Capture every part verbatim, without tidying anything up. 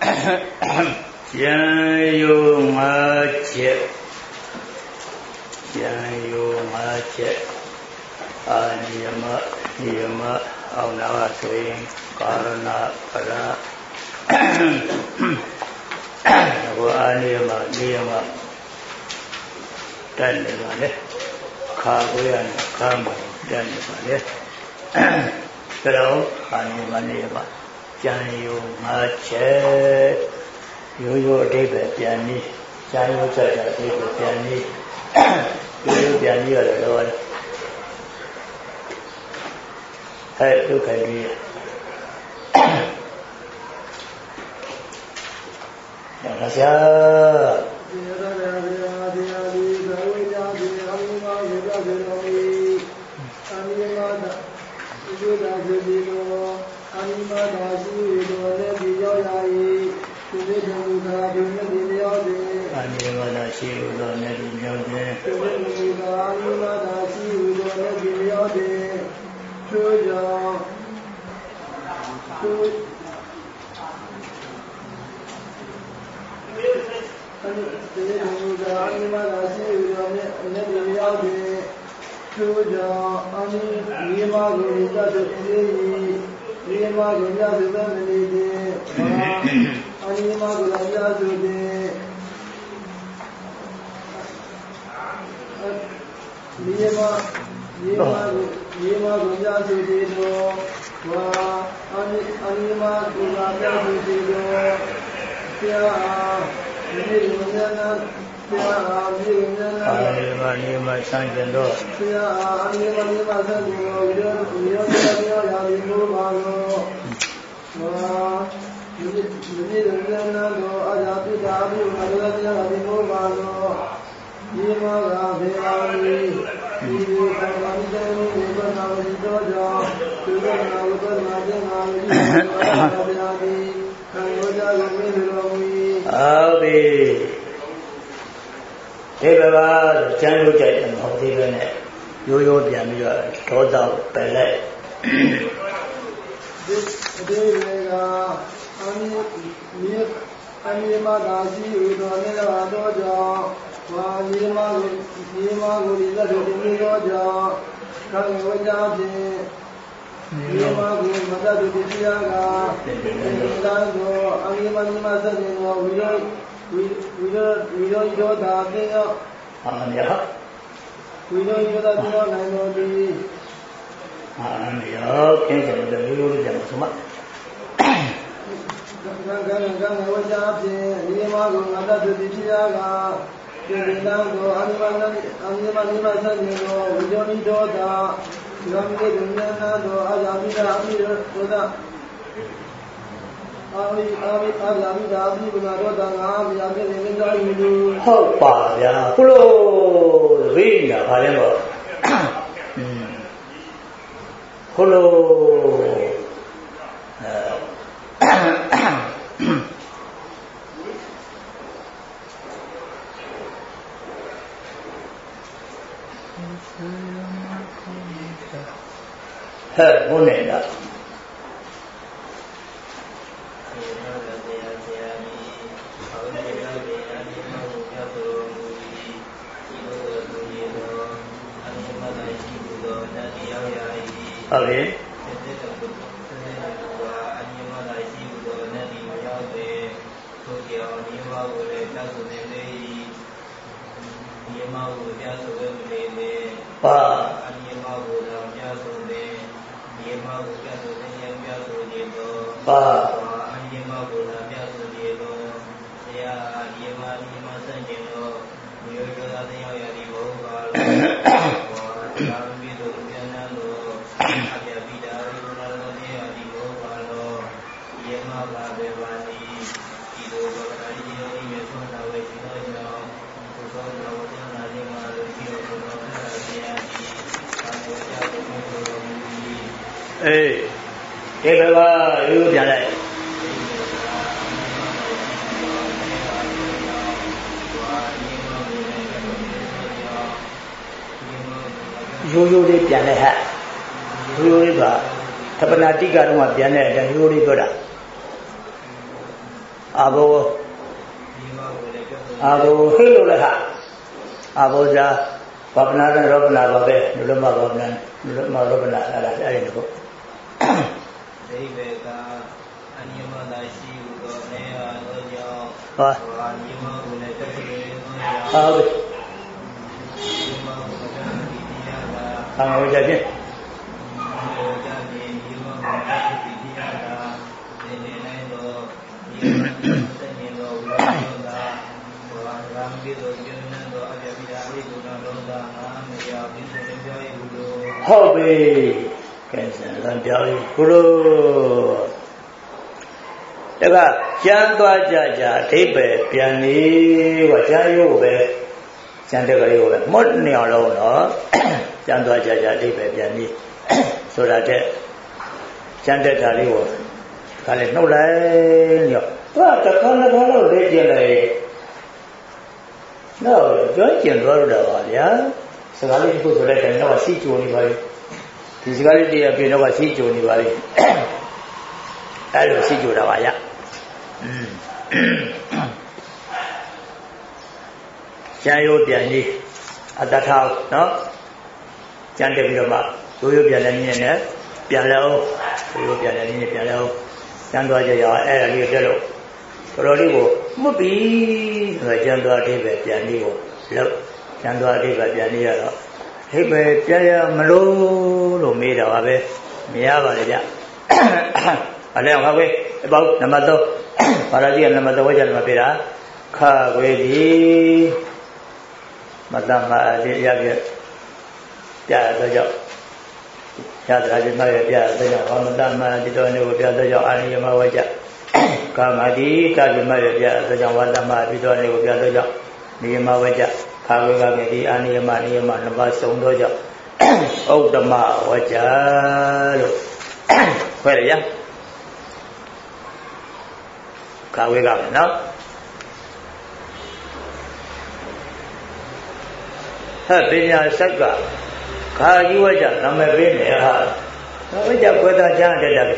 ကျန်ယုံငါချက်ကျန်ယုံငါချက်အာနိယမနိယမအောင်နာဆိုရင်ကာရဏပရဘောအာနိယမနိယမတန်နေပါလေခါကိုရနဲ့ခါမတန်နေပါလေဒါတော့အာနိယမနိယမကျန်ယုံငါချက်ရိုးရိုးအတိတ်ပဲပြန်ပြီးကျန်ရိုးချက်တာအတိတ်ပဲပြန်ပြီးရိုးရိုးပြန်ပြီးရတယ်တော့အဲဒုက္ခကြီးရဆရာအာနိမသာရှိတော်လည်းဒီရောက်ရာ၏သူတို့ကဘုရားဒီနေ့ဒီရောက်သည်အာနိမသာရှိတော်လည်းဒီရောက်သည်သူတို့ကအာနိမသာရှိတော်လည်းဒီရောက်သည်သူကြောင့်သူအဲဒီကအာနိမသာရှိတော်လည်းဒီရောက်သည်သူကြောင့်အာနိမိမကိုတတ်တဲ့ဒီမှာကိုညသုတမနေတယ်အာနိမကိုလည်းညသုတယ်ဒီမှာဒီမှာဒီမှာကိုညသုတယ်တော့ဝါအာနိအာနိမကိုလည်းညသုတယ်တော့ဆရာဒီလိုများဆရာဒီလိုများအာနိမဆန်းကျင်တော့ဆရာအာနိမနိမဆန်းကျင်တော့ဒီလိုဒီလိုပြောရရင်ဘုရားလို့ဝါဒီဒီလိုများတော့အာဇာတိတာဘုရားလည်းပြောရရင်ဘုရားလို့ဒီမှာကဘေအာလီဒီဒီကံမန်တဲ့ဒီကံနာဝိတောကြောင့်သူကနာဝတ္တနာကျင်နာဝိတောဗျာတိခံရောကြလို့မြေတော်မူဟုတ်ပြီဒီဘဘာကျမ်းလို့ကြိုက်တယ်မဟုတ်သေးပဲနဲ့ရိုးရိုးပြန်ပြီးတော့ဒေါသပယ်လိုက်ဒီဒီလေကအနိမြေအနိမသာရှိဥတော်နဲ့တော့ကြောင့်ဝါမြေမကိုမြေမကိုဒီလက်တို့ဒီတော့ကြောင့်ခံဝကြဖြင့်မြေမကိုမတတ်သူတရားကဒီတန်းကိုအနိမနိမဆက်နေတော့ဝိရောဝိဝိရောဝိရောယောတာပြေရောအာမယဝိရောယောတာပြေရောနိုင်တော်သည်အာမယကဲကြတယ်ရိုးရိုးလေးကြမှာဆိုမှကံကံကံဝကြဖြင့်ဒီမှာကိုငါတတ်သူတရားကဒီတန်းကိုအနိမအနိမနိမဆက်နေတော့ဝိရောနိဒောတာယောမိဒုညနာတော့အာဇာမိတာအမိရောတာအာမိအာမိအာဇာမိတာအမိဘုရားတော်တာငါမြာပြည့်နေကြပြီလို့ဟုတ်ပါဗျာခုလိုဝိညာဘာလဲတော့ခုလိုဟဲ့ဘုန်းနေတာဟုတ်ပြီပါပါအညမဘုရားမြတ်စွာဘုရားတော်ဆရာအညမအညမစံကျင်တော်မြို့ကျော်သားတရားရည်ဘုရားတော်သာမီးတို့ဉာဏ်တော်အပြပိတာရိဘုရားတော်တရားရည်ဘုရားတော်ယမဘာဘေဝတိဒီလိုဘဂရီဒီလိုမြေဆုံးတော်ဝေရှင်တော်ကြောင့်ဘုရားတော်ဝတ္တနာလေးမှာလို့ဒီလိုဘုရားတရားဒီသာမေကြတဲ့ဘုရားတော်အေးဒီဘဘာရိုးပြန်လိုက်ရိုးရိုးလေးပြန်လိုက်ဟဲ့ရိုးရိုးလေးပါသပ္ပနာတိကတော့မှပြန်တဲ့အတိုင်းရိုးရိုးလေးပြောတာ abo abo hello lah abo ja bapna dan robna babe nulama bapna nulama robna ada ada ni ko Debeka anima dashi udo neha dojo ha anima gune kasi ha be anima gune didiya da ha ho ja bien ho ja ni anima gune didiya da dene nai do yema ne do udo da ram bi do yuna do abya bi da ri do na do da na me ya bi ne ja yi udo ho be cái là biểu hiện của nó, cái chẳng qua chả chả thấy bề biển đi và chả yêu bề, chẳng được cái yêu bề, mất nhiều lâu nữa, chẳng qua chả chả thấy bề biển đi, số là thế, chẳng được cái yêu, cái này nó lại nhiều, và tất cả nó nó để chuyện này, nó nói chuyện đó là vậy á, sau đó thì tôi nói cái nó là sĩ chủ như vậy. Thì cái này thì bây giờ nó sĩ chủ như vậy, cái đó sĩ chủ là vậy á, cha yêu tiền gì, à ta thao, nó, cha được cái mà, tôi yêu tiền là như này, tiền lâu, tôi yêu tiền là như này tiền lâu, cha tôi cho giỏi, ai là như thế đâu, rồi đi bộ, mất bí, rồi cha tôi đi về tiền đi bộ, lâu, cha tôi đi về tiền đi rồi. Thế về cái mà lô lô mì đâu à về mì à vào đấy à đây ông cái bao năm bao và ra gì năm bao giờ mà về đó khá về đi mà làm mà đi ra cái nhà tôi cho nhà tôi ra đi mà nhà tôi cho còn mà làm mà đi tôi nếu nhà tôi cho anh em mà về cho cả mà đi cả đi mà nhà tôi cho còn làm mà đi tôi nếu nhà tôi cho đi mà về cho khá về cái đi anh em mà anh em mà nó vào sống thôi cho Âu Đà Mạ và chả được quay lại nhá khá về cái nó hết bên nhà sách cả khá như vậy chả nằm ở bên này hả nó bây giờ quay ta chả để được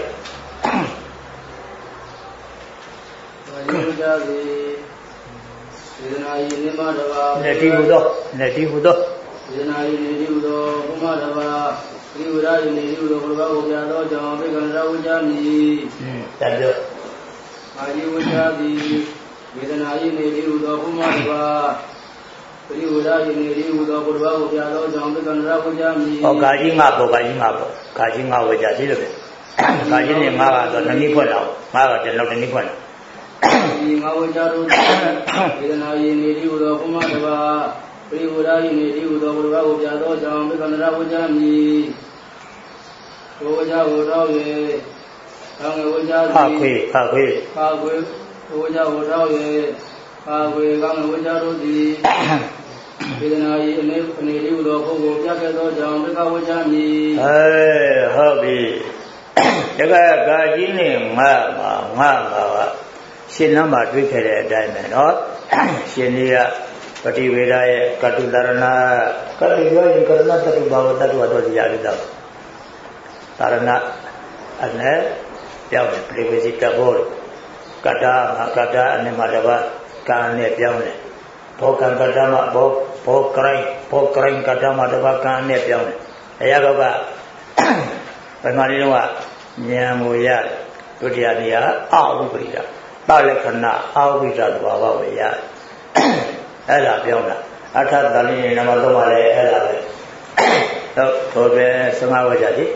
này đi vô đó này đi vô đó Jenai ni diudo kumadava diudai ni diudo kulbago jado jam began rawjani tak ada ayu jadi jenai ni diudo kumadava diudai ni diudo kulbago jado jam began rawjani oh gaji ngapa gaji ngapa gaji ngapa jadi lebih gaji ni ngapa tu nanti pun tahu ngapa jenak nanti pun ngapa jado jenai ni diudo kumadava Priurai ni diudo kulbago jado jam began rawjani Oja odao ye Kang oja Pha khuê pha khuê Pha khuê Oja odao ye Pha khuê kang oja rodi Bidana ye ne ne diudo kogo pyake do jam beka ojani Ê hợp bị cái gaji ni ngapa ngapa xin nó màတွေ့ခဲ့တဲ့အတိုင်းပဲเนาะရှင်ကြီးကပฏิဝေဒရဲ့ကတုတရဏကတိပြောရင်ကရဏတတုဘာဝတတုတော်တရားပြီးတော့တရဏအနဲ့ပြောင်းတယ်ပရိဝေစီတဘောကတ္တမကတ္တအနဲ့မှာတပါကံနဲ့ပြောင်းတယ်ဘောကံကတ္တမှာဘောဘောကရိုင်းဘောကရိုင်းကတ္တမှာတပါကံနဲ့ပြောင်းတယ်အရာကောကဘယ်မှာဒီတော့ဉာဏ်ကိုရတယ်ဒုတိယနေရာအဝိပရိဒတလက္ခဏအဝိဒသဘာဝဝေရအဲ့ဒါပြောင်းတာအထသလင်းနံပါတ်သုံးပါလေအဲ့ဒါပဲတော့ထိုပဲဆငါဝကြသည်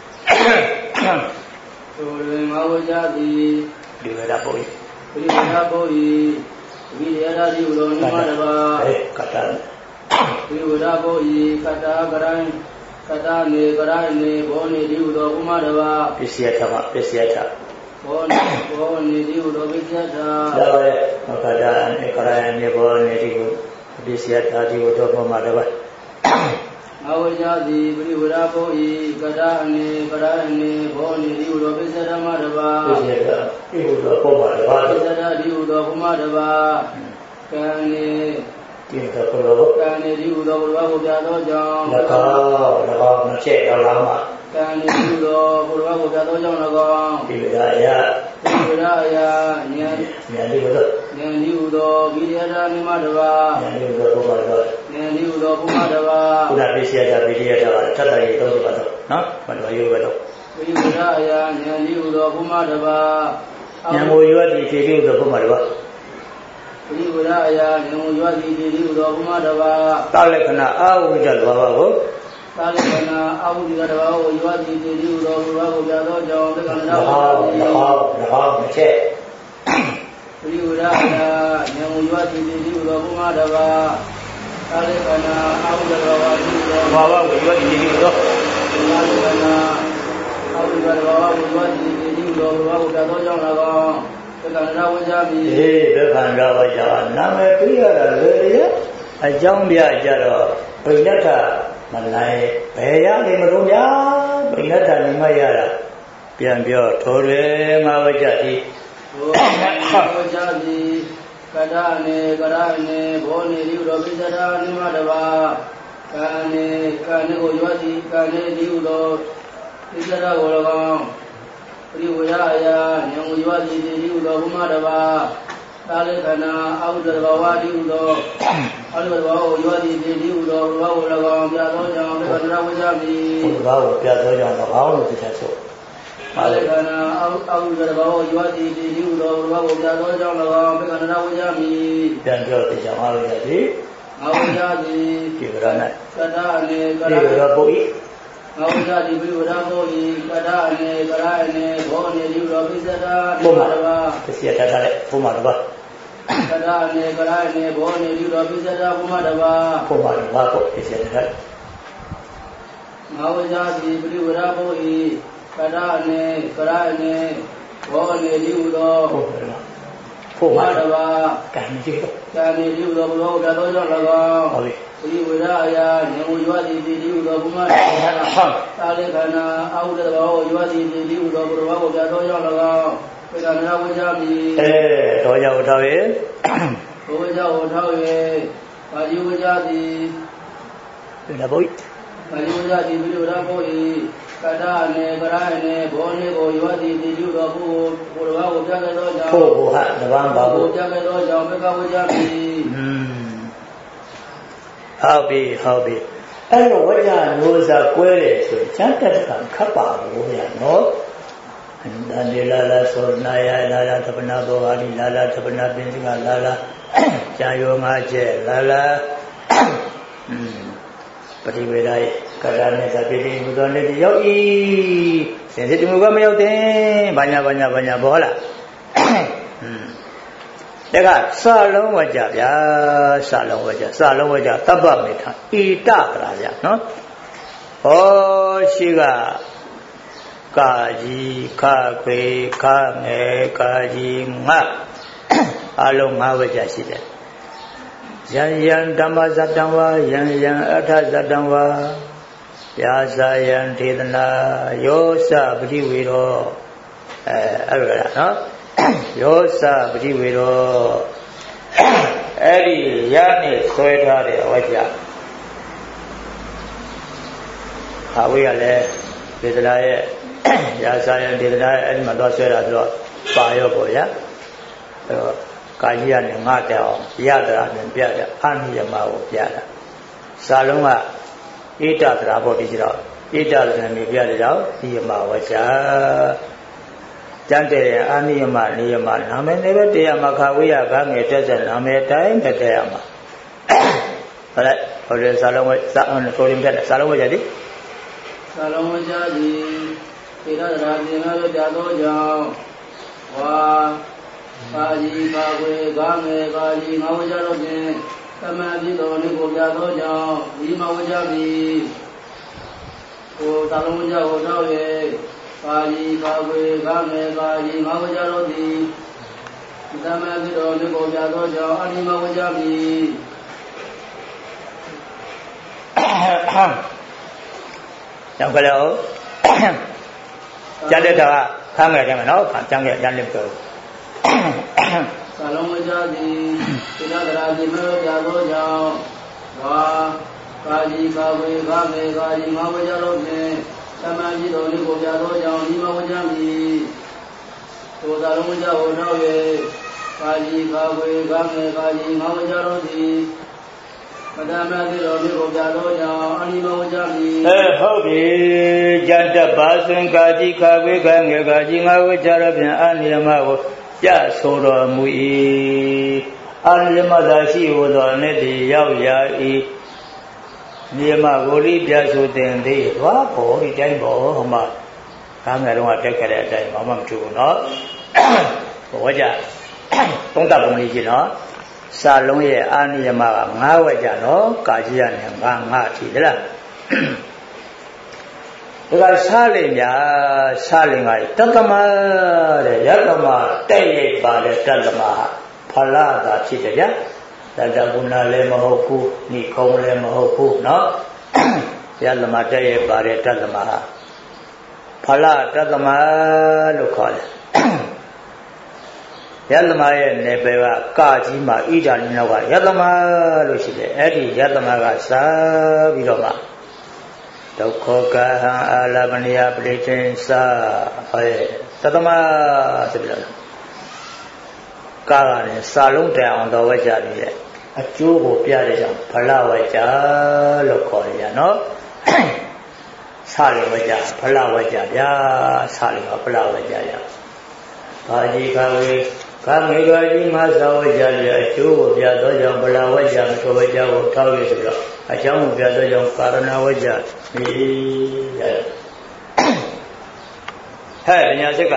ထိုတွင်ငါဝကြသည်ဒီဝရပုရိဒီဝရပုရိဝိရယတိဥလောနိမတဘာအဲကတဒီဝရပုရိကတကရိုင်းကတနေကရိုင်းနေဘောနေဒီဥလောကုမတဘာပစ္စယထမပစ္စယထဘောနေဘောနေဒီဥလောပစ္စယထဒါပဲကတနေကရိုင်းနေဘောနေဒီဥပစ္စယထဒီဥတော်ဘောမှာတဘာငါဝကြသည်ပရိဝရပုရိကတအနေကရိုင်းနေဘောနေဒီဥလောပစ္စယထမတဘာပစ္စယထဒီဥတော်ဘောမှာတဘာပစ္စယထဒီဥလောကုမတဘာကံနေဒီကပလောကံနေဒီဥလောဘုရားကိုပြသောကြောင့်၎င်း၎င်းမချက်တော့လားမှာကံနေဒီဥလောဘုရားကိုပြသောကြောင့်၎င်းဒီကရာ Budaya nyan nyan di udo nyan di udo bidiyada nimadava nyan di udo bumadawa nyan di udo bumadawa kuda bisiyada bidiyada thata ye to bado no bado yo bado Budaya nyan di udo bumadawa nyan mo yo di ti di udo bumadawa Budaya nyan mo yo di ti di udo bumadawa talekana awujal baba ko Talekana awujal baba yo di ti di udo bumadawa jado jaw bekana lahaw lahaw lahaw meche Budaya nyan mo yo di ti di udo bumadawa Talekana awujal baba baba ko yo di ti udo Talekana awujal baba yo di ti di udo bumadawa jado jaw lahaw bekana wajami eh bekana wajama name priyara le aကြောင်းပြကြတော့ဗိညတ်တာမနိုင်ဘယ်ရနေမလို့များဗိညတ်တာနေမရတာပြန်ပြောထိုးတယ်ငါဝကြတိဝကြတိကဒါနေကရနေဘောနေလိရောပိစရာနိမတဘာကာနေကာနေကိုယောတိကာနေလိရောပိစရာကို၎င်းပရိဝရအယညံယောတိလိရောဘုမတဘာသာလေခနာအောက်တဘဝတိရောအောက်တဘဝကိုယောတိလိရောဘဝကို၎င်းပြသောကြောင့်ဘဂဝဝကြမိဘဝကိုပြသောကြောင့်ဘဘောင်းလို့သိချက်ဆိုသာလေခနာအောက်အောက်တဘဝကိုယောတိလိရောဘဝကိုပြသောကြောင့်၎င်းဘဂဝဝကြမိပြန်ပြောသိချင်ပါလို့ရသည်ငါဝကြသည်ဒီကရ၌ကဒါနေကရဒီကရပုဤငါဝကြသည်ပြိဝရပုဤကဒါနေကရနေဘောနေလိရောပိစတာဘုမတဘာသိရတတ်တယ်ဘုမတဘာကဒါနေကရနေဘောနေလိရောပိစတာဘုမတဘာဘုမတဘာကိုသိရတတ်တယ်ငါဝကြသည်ပြိဝရပုဤကဒါနေကရနေဘောနေလိရောဘုမတဘာကံကြည့်ကံနေလိရောဘောကတော်ကြောင့်၎င်းဟုတ်ပြီပရိဝရအယာညံယောတိတိတိဥတော်ဘုမသာလေခနာအာဟုတဘောယောတိတိတိဥတော်ဘုရားကိုပြတော်ရောက်၎င်းပေကနာဝကြမီအဲတော်ကြောင့်ထောက်ရဲ့ဘုရားကိုထောက်ရဲ့ပါဠိဝကြသည်ဒါဘုရားပါဠိဝကြသည်ပြိဝရဘုရားကဒါနေကရနေဘောနေကိုယောတိတိတိဥတော်ဘုဘုရားကိုပြခဲ့တော်ကြောင့်ဘုဘုဟာတပန်းပါဘုပြခဲ့တော်ကြောင့်ပေကဝကြမီဟုတ်ပြီဟုတ်ပြီအဲ့တော့ဝိညာဉ်မျိုးစားကွဲတယ်ဆိုကျမ်းတက်ကံခပ်ပါလို့ရနော်အန္တန်လာလာသောနာယလာလာသပနာဘောဟာဒီလာလာသပနာပင်စကလာလာကြာယောငါကျဲလာလာပရိဝေဒရဲ့ကရဏနဲ့သပိတိဘုသောနဲ့ရောက်ဤစင်စစ်တမှုကမရောက်တဲ့ဘာညာဘာညာဘာညာဘောလားတကစလုံးဝကြဗျာစလုံးဝကြစလုံးဝကြတပ္ပမေထဣတကရာဗျာနော်ဟောရှိကကာကြီးခခွေခငယ်ကာကြီးငါအလုံး၅ဝကြရှိတယ်ယံယံဓမ္မဇတံဝါယံယံအထဇတံဝါယာစာယံထေသနာယောစပတိဝေရောအဲအဲ့လိုလားနော်ယောစပတိဝေရောအဲ့ဒီရနဲ့ဆွဲထားတဲ့အဝကြခါဝေးရလဲဒေသနာရဲ့ရာဇာယံဒေသနာရဲ့အဲ့ဒီမှာတော့ဆွဲတာဆိုတော့ပါရောပေါ့ဗျာအဲ့တော့ကာကြီးကနေငါတဲ့အောင်ရတရာနဲ့ပြတယ်အနိယမကိုပြတာစာလုံးကဣတသရာပေါ့ဒီကြတော့ဣတသရာနဲ့ပြတဲ့ကြောင့်ဒီယမဝကြကျန်တဲ့အာနိယမနိယမနာမည်နဲ့ပဲတရားမှာခါဝေးရကားငယ်တက်တဲ့နာမည်တိုင်းတက်တဲ့ရမှာဟုတ်လားဟိုလေစာလုံးဝစာအုံးကိုရင်တက်တယ်စာလုံးဝကြသည်စာလုံးဝကြသည်သေရသရာပြင်လာကြသောကြောင့်ဝါကာကြီးကာဝေကားငယ်ကာကြီးငါဝကြတော့ဖြင့်သမန်ဖြစ်တော်နေကိုပြသောကြောင့်ဒီမဝကြပြီဟိုစာလုံးဝကြဟိုတော့ရဲ့ကာကြီးကာဝေကားငယ်ကာကြီးငါဝကြတော့သည်သမန်ဖြစ်တော်နေကိုပြသောကြောင့်အနိမဝကြပြီရောက်ကြလို့ကျန်တဲ့တော့ခမ်းငယ်တယ်မနော်ကျန်ငယ်ကျန်လက်တော့စာလုံးဝကြသည်သေရသရာဒီမောပြသောကြောင့်ဝါကာကြီးကာဝေကားငယ်ကာကြီးငါဝကြတော့ဖြင့်သမန်ဖြစ်တော်နေကိုပြသောကြောင့်ဒီမဝကြပြီသောသာလုံးကြောင့်နောက်၍ကာကြီးကာဝေကာမေကာကြီးငါဝကြတော်သည်မတမသိတော်မြေကိုပြတော်ကြောင့်အာနိမောကြပြီအဲဟုတ်ပြီဇတ်တပါစင်ကာကြီးကာဝေကာငေကာကြီးငါဝကြတော်ဖြင့်အာနိမကိုပြဆိုတော်မူ၏အာနိမသာရှိဟူသောအနှစ်တည်းရောက်ရာ၏မြေမကိုလိပြဆိုတင်သည်သွားပေါ်ဒီတိုင်းပေါ်ဟောမှာကားငယ်တော့တက်ခဲ့တဲ့အတိုင်းဘာမှမထူဘူးเนาะဘောကြသုံးတပ်ပုံလေးရှိเนาะစာလုံးရဲ့အာနိယမကငါးဝက်ကြနော်ကာကြီးရနဲ့ငါးငါးအထိလားဒါကစားလိမ်ညာစားလိမ်ကတသမတဲ့ယတမတဲ့ရိပ်ပါတဲ့တသမဖလာတာဖြစ်တယ်ဗျာတတကုဏလည်းမဟုတ်ဘူးနိခုံးလည်းမဟုတ်ဘူးเนาะယတမတဲ့ရိပ်ပါတဲ့တသမဖလာတသမလို့ခေါ်တယ်ယသမရဲ့နေပယ်ကကာကြီးမှာဣဒာလိနောက်ကယသမလို့ရှိတယ်အဲ့ဒီယသမကစားပြီးတော့မှဒုက္ခကဟံအာလပနိယပရိသေသာဟဲ့သတ္တမဆိုပြီးတော့ကာကလည်းစာလုံးတန်အောင်တော်ဝဲကြပြီးတဲ့အကျိုးကိုပြတဲ့ကြောင့်ဖလဝဲကြလို့ခေါ်ရနော်စာလည်းဝဲကြဖလဝဲကြဗျာစာလည်းဖလဝဲကြရဘာကြီးခါဝေကာမေကာကြီးမှာသာဝဲကြရအကျိုးကိုပြသောကြောင့်ဖလဝဲကြမဆိုဝဲကြကိုထောက်ရဆိုတော့အကြောင်းကိုပြသောကြောင့်ကာရဏဝဲကြဒီဟဲ့ညာစက်က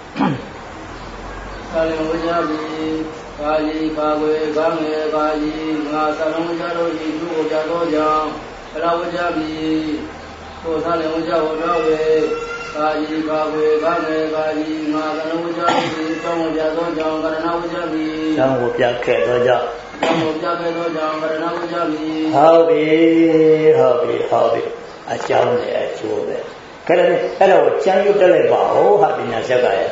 ကာလဝကြပြီကာလီကာဝေကာမေကာကြီးငါသလုံးကြတော်ဤသူကိုကြတော်ကြောင့်ဖလဝကြပြီကိုသာလဝကြဟောတော်ဝေကာကြီးကာဝေကာမေကာကြီးငါသလုံးဝကြပြီတောင်းဝကြတော်ကြောင့်ကရဏဝကြပြီတောင်းကိုပြခဲ့တော်ကြောင့်တောင်းကိုပြခဲ့တော်ကြောင့်ကရဏဝကြပြီဟုတ်ပြီဟုတ်ပြီဟုတ်ပြီအကြောင်းနဲ့အကျိုးပဲကဲအဲ့တော့ကျမ်းရုပ်တက်လိုက်ပါဦးဟာပညာဆက်ကရဲ့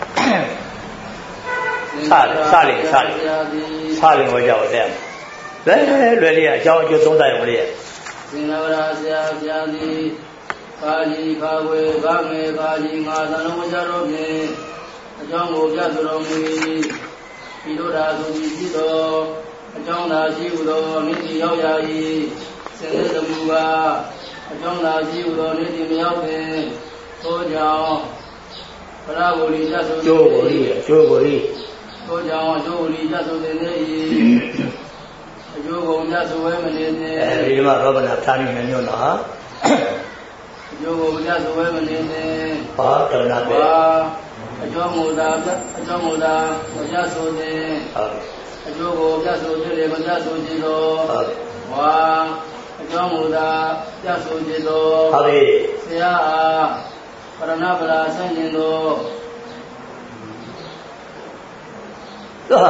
စစလိစလိစလိဝကြောက်တဲ့ဘယ်လွယ်လေးအကြောင်းအကျိုးသုံးသပ်ရုံလေးရဲ့သင်္ဃဝရဆရာဆရာသည်ကာကြီးခါဝေကာမေကာကြီးငါသလုံးဝကြတော်ဖြင့်အကြောင်းကိုပြဆိုတော်မူ၏ဤတို့သာဆိုပြီးရှိသောအကြောင်းသာရှိဟုသောနိတိရောက်ရ၏စင်စစ်သမူကအကြောင်းသာရှိဟုသောနိတိမရောက်ဖြင့်သောကြောင့်ဗလာဝလိကြဆိုကျိုးကိုလိကျိုးကိုလိသောကြောင့်အကျိုးဝလိကြဆိုတဲ့နေ၏အကျိုးကုန်ကြဆိုဝဲမနေနဲ့အဲဒီမှာရောဘနာထားနေမျိုးနော်အကျိုးကုန်ကြဆိုဝဲမနေနဲ့ဘာတဏှာပဲအကျိုးမူတာအကျိုးမူတာမကြဆိုတဲ့ဟုတ်အကျိုးကိုကြဆိုတဲ့မကြဆိုခြင်းတော်ဟုတ်ဝါအကြောင်းမူတာကြဆိုခြင်းတော်ဟုတ်ပြီဆရာအားပရဏပလာဆန့်ကျင်တော်ဟုတ်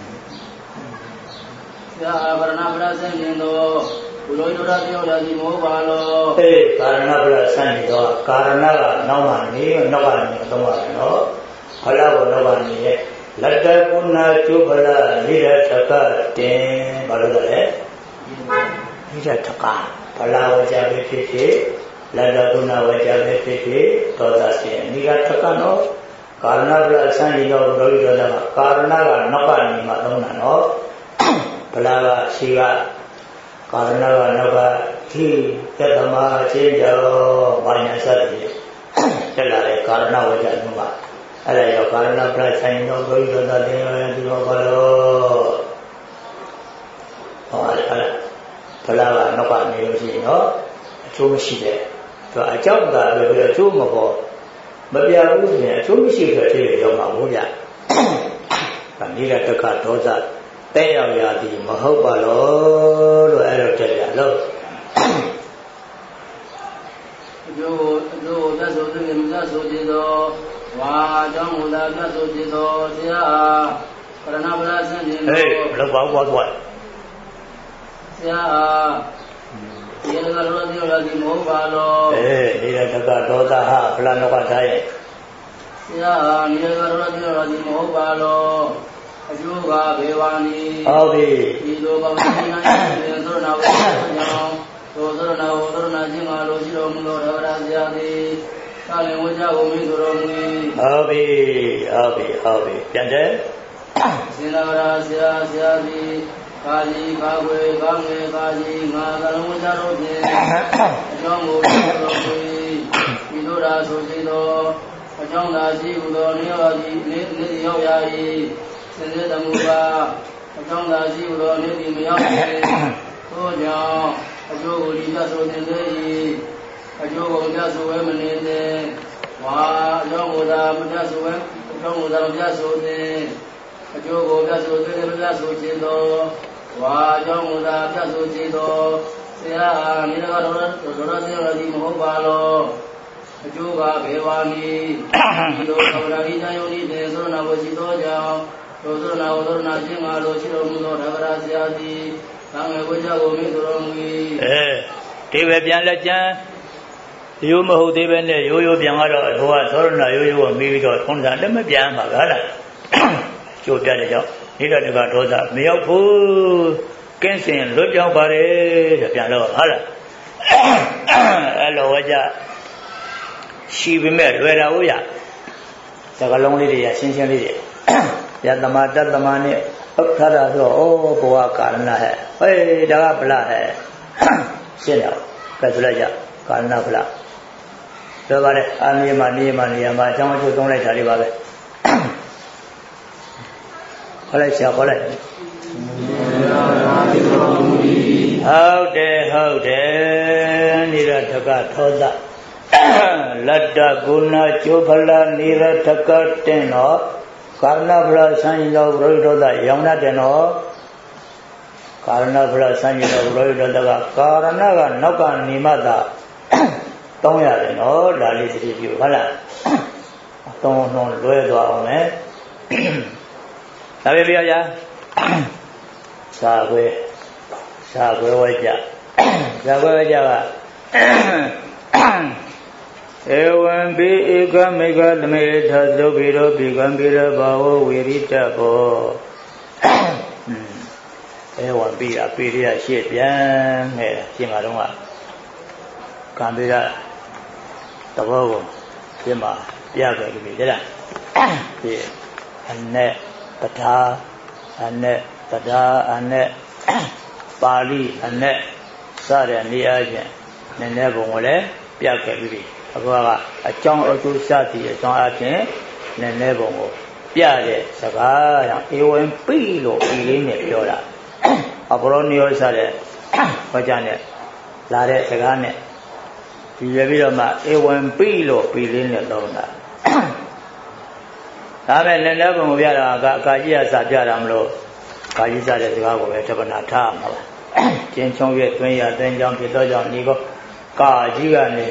ဆရာအားပရဏပလာဆန့်ကျင်တော်ဘုလိုတို့ရပြောရသည်မဟုတ်ပါလို့အေးကာရဏပလာဆန့်ကျင်တော်ကာရဏကနောက်မှနေနောက်ကနေတော့ပါတယ်နော်ဖလာကိုနောက်ကနေရဲ့လက်တကုဏကျုပ်ဖလာလိရထကတင်ဘာလို့လဲလိရထကဖလာဝကြပဲဖြစ်ဖြစ်လက်တကုဏဝကြပဲဖြစ်ဖြစ်သောတာရှင်အနိကထကနော်ကာရဏပလာဆန့်ကျင်တော်ဘုလိုတို့ရတာကာရဏကနောက်ကနေမှသုံးတာနော်ဖလာကရှိကကာရဏကနောက်ကဒီတသမချင်းကြောဘာညာစသည်တက်လာတဲ့ကာရဏဝကြနှုတ်ပါအဲ့ဒါရောကာရဏပလဆိုင်တော့ဘုရားတော်တင်ရဒီတော့ဘာလို့ဟောအဲ့ဒါဖလာကနောက်ကနေလို့ရှိရင်တော့အချိုးမရှိတဲ့သူအကြောင်းကပဲအချိုးမပေါ်မပြဘူးဆိုရင်အချိုးမရှိတဲ့အဖြစ်ရောက်မှာဘူးဗျ။ဒါနိရတကဒေါသတဲ့ရောက်ရသည်မဟုတ်ပါလို့လို့အဲ့လိုတက်ရလို့အကျိုးအကျိုးသက်ဆိုတဲ့မြတ်ဆိုခြင်းတော်ဝါအကြောင်းမူတာမြတ်ဆိုခြင်းတော်ဆရာပရဏပလာဆန့်ကျင်တော်ဟေးဘလို့ပေါ့ပေါ့ပေါ့ဆရာဒီရကရောဒီရဒီမောပါလို့အေးနိရတကဒေါသဟဖလာနောကထားရဲ့ဆရာနိရကရောဒီရဒီမောပါလို့အကျိုးကဘေဝာနီဟုတ်ပြီဒီလိုကောင်းတဲ့နိုင်သောနာဝကြောင့်သောသောနာဝသောနာခြင်းငါလိုရှိတော်မူသောရဝရဆရာသည်သာလင်ဝကြကိုမိဆိုတော်မူ၏ဟုတ်ပြီဟုတ်ပြီဟုတ်ပြီပြန်တယ်စင်နာရာဆရာဆရာသည်ကာကြီးကာကွယ်ကာငယ်ကာကြီးငါသာလင်ဝကြတို့ဖြင့်အကြောင်းကိုပြောတော်မူ၏ဤသို့သာဆိုရှိသောအကြောင်းသာရှိဟူသောနေရာကြီးနေနေရောက်ရ၏စင်စစ်တမှုကအကြောင်းသာရှိဟူသောနေသည်မရောက်၏ထို့ကြောင့်အကျိုးကိုဒီပြဆိုနေသေး၏အကျိုးကိုပြဆိုဝဲမနေသင့်ဝါအကြောင်းကိုသာမပြဆိုဝဲအကြောင်းကိုသာမပြဆိုသင့်အကျိုးကိုပြဆိုသေးတယ်မပြဆိုခြင်းသောဝါအကြောင်းကိုသာပြဆိုခြင်းသောဆရာနိရကတော်တော်ဆရာကြီးမဟုတ်ပါလောအကျိုးကဘေဝာနီဒီလိုသဗ္ဗရာဂိဉာဏ်ယုန်ဤသေသုရဏဝစီသောကြောင့်သောသုရဏဝသုရဏခြင်းငါလိုရှိတော်မူသောသဗ္ဗရာဆရာသည်သံဃာဝိဇ္ဇကိုမိဆိုတော်မူ၏အဲဒီပဲပြန်လက်ကျမ်းရိုးမဟုတ်သေးပဲနဲ့ရိုးရိုးပြန်တော့ဟိုကသောရဏရိုးရိုးကိုမိပြီးတော့ထုံးတာလည်းမပြန်ပါလားကျိုးပြတဲ့ကြောင့်နိဒတကဒေါသမရောက်ဘူးကင်းစင်လွတ်ပြောင်းပါတယ်တဲ့ပြန်တော့ဟုတ်လားအဲ့လိုဝကြရှိပေမဲ့လွယ်တာဟုတ်ရစကလုံးလေးတွေရရှင်းရှင်းလေးတွေယတမတတမနဲ့ဥက္ခရဆိုဩဘဝကာရဏဟဲ့ဟေးဒါကဗလဟဲ့ရှင်းတော့ကဲဆိုလိုက်ကြကာရဏဗလပြောပါလေအာနိမနိမနိယမအကြောင်းအကျိုးသုံးလိုက်တာလေးပါပဲခေါ်လိုက်ရှာခေါ်လိုက်ဟုတ်တယ်ဟုတ်တယ်နိရထကထောသလတ္တဂုဏကျိုးဖလနိရထကတင်တော့ကာရဏဖလဆန်းရင်တော့ဘုရောဒရောင်တတ်တယ်နော်ကာရဏဖလဆန်းရင်တော့ဘုရောဒကကာရဏကနောက်ကနေမှသာတောင်းရတယ်နော်ဒါလေးသတိပြုဟုတ်လားတောင်းတော့လွဲသွားအောင်လေဒါပဲပြောရစာခွဲစာခွဲဝဲကြစာခွဲဝဲကြကဧဝံပိဧကမေကသမေထသုဘိရောပိကံပိရဘာဝဝေရိတဘောဧဝံပိအပိရိယရှေ့ပြန်ခဲ့ရှင်းမှာတော့ကံပိရတဘောကိုရှင်းမှာပြခဲ့ပြီတဲ့လားဒီအနဲ့တထာအနဲ့တထာအနဲ့ပါဠိအနဲ့စတဲ့နေရာချင်းနည်းနည်းပုံကိုလည်းပြခဲ့ပြီအခုကအကြောင်းအကျိုးစသည်အကြောင်းအချင်းနည်းနည်းပုံကိုပြတဲ့စကားကြောင့်ဧဝံပိလို့ဒီလေးနဲ့ပြောတာအပရောနိယောစတဲ့ဟောကြားနဲ့လာတဲ့စကားနဲ့ဒီရပြီးတော့မှဧဝံပိလို့ပြီးလေးနဲ့သုံးတာဒါပဲနည်းနည်းပုံကိုပြတာကအကာကြီးအစာပြတာမလို့ကာကြီးစတဲ့စကားကိုပဲတပနာထားမှာပါကျင်းချုံရဲ့တွင်ရတွင်ကြောင့်ဖြစ်သောကြောင့်ဒီကောကာကြီးကနေ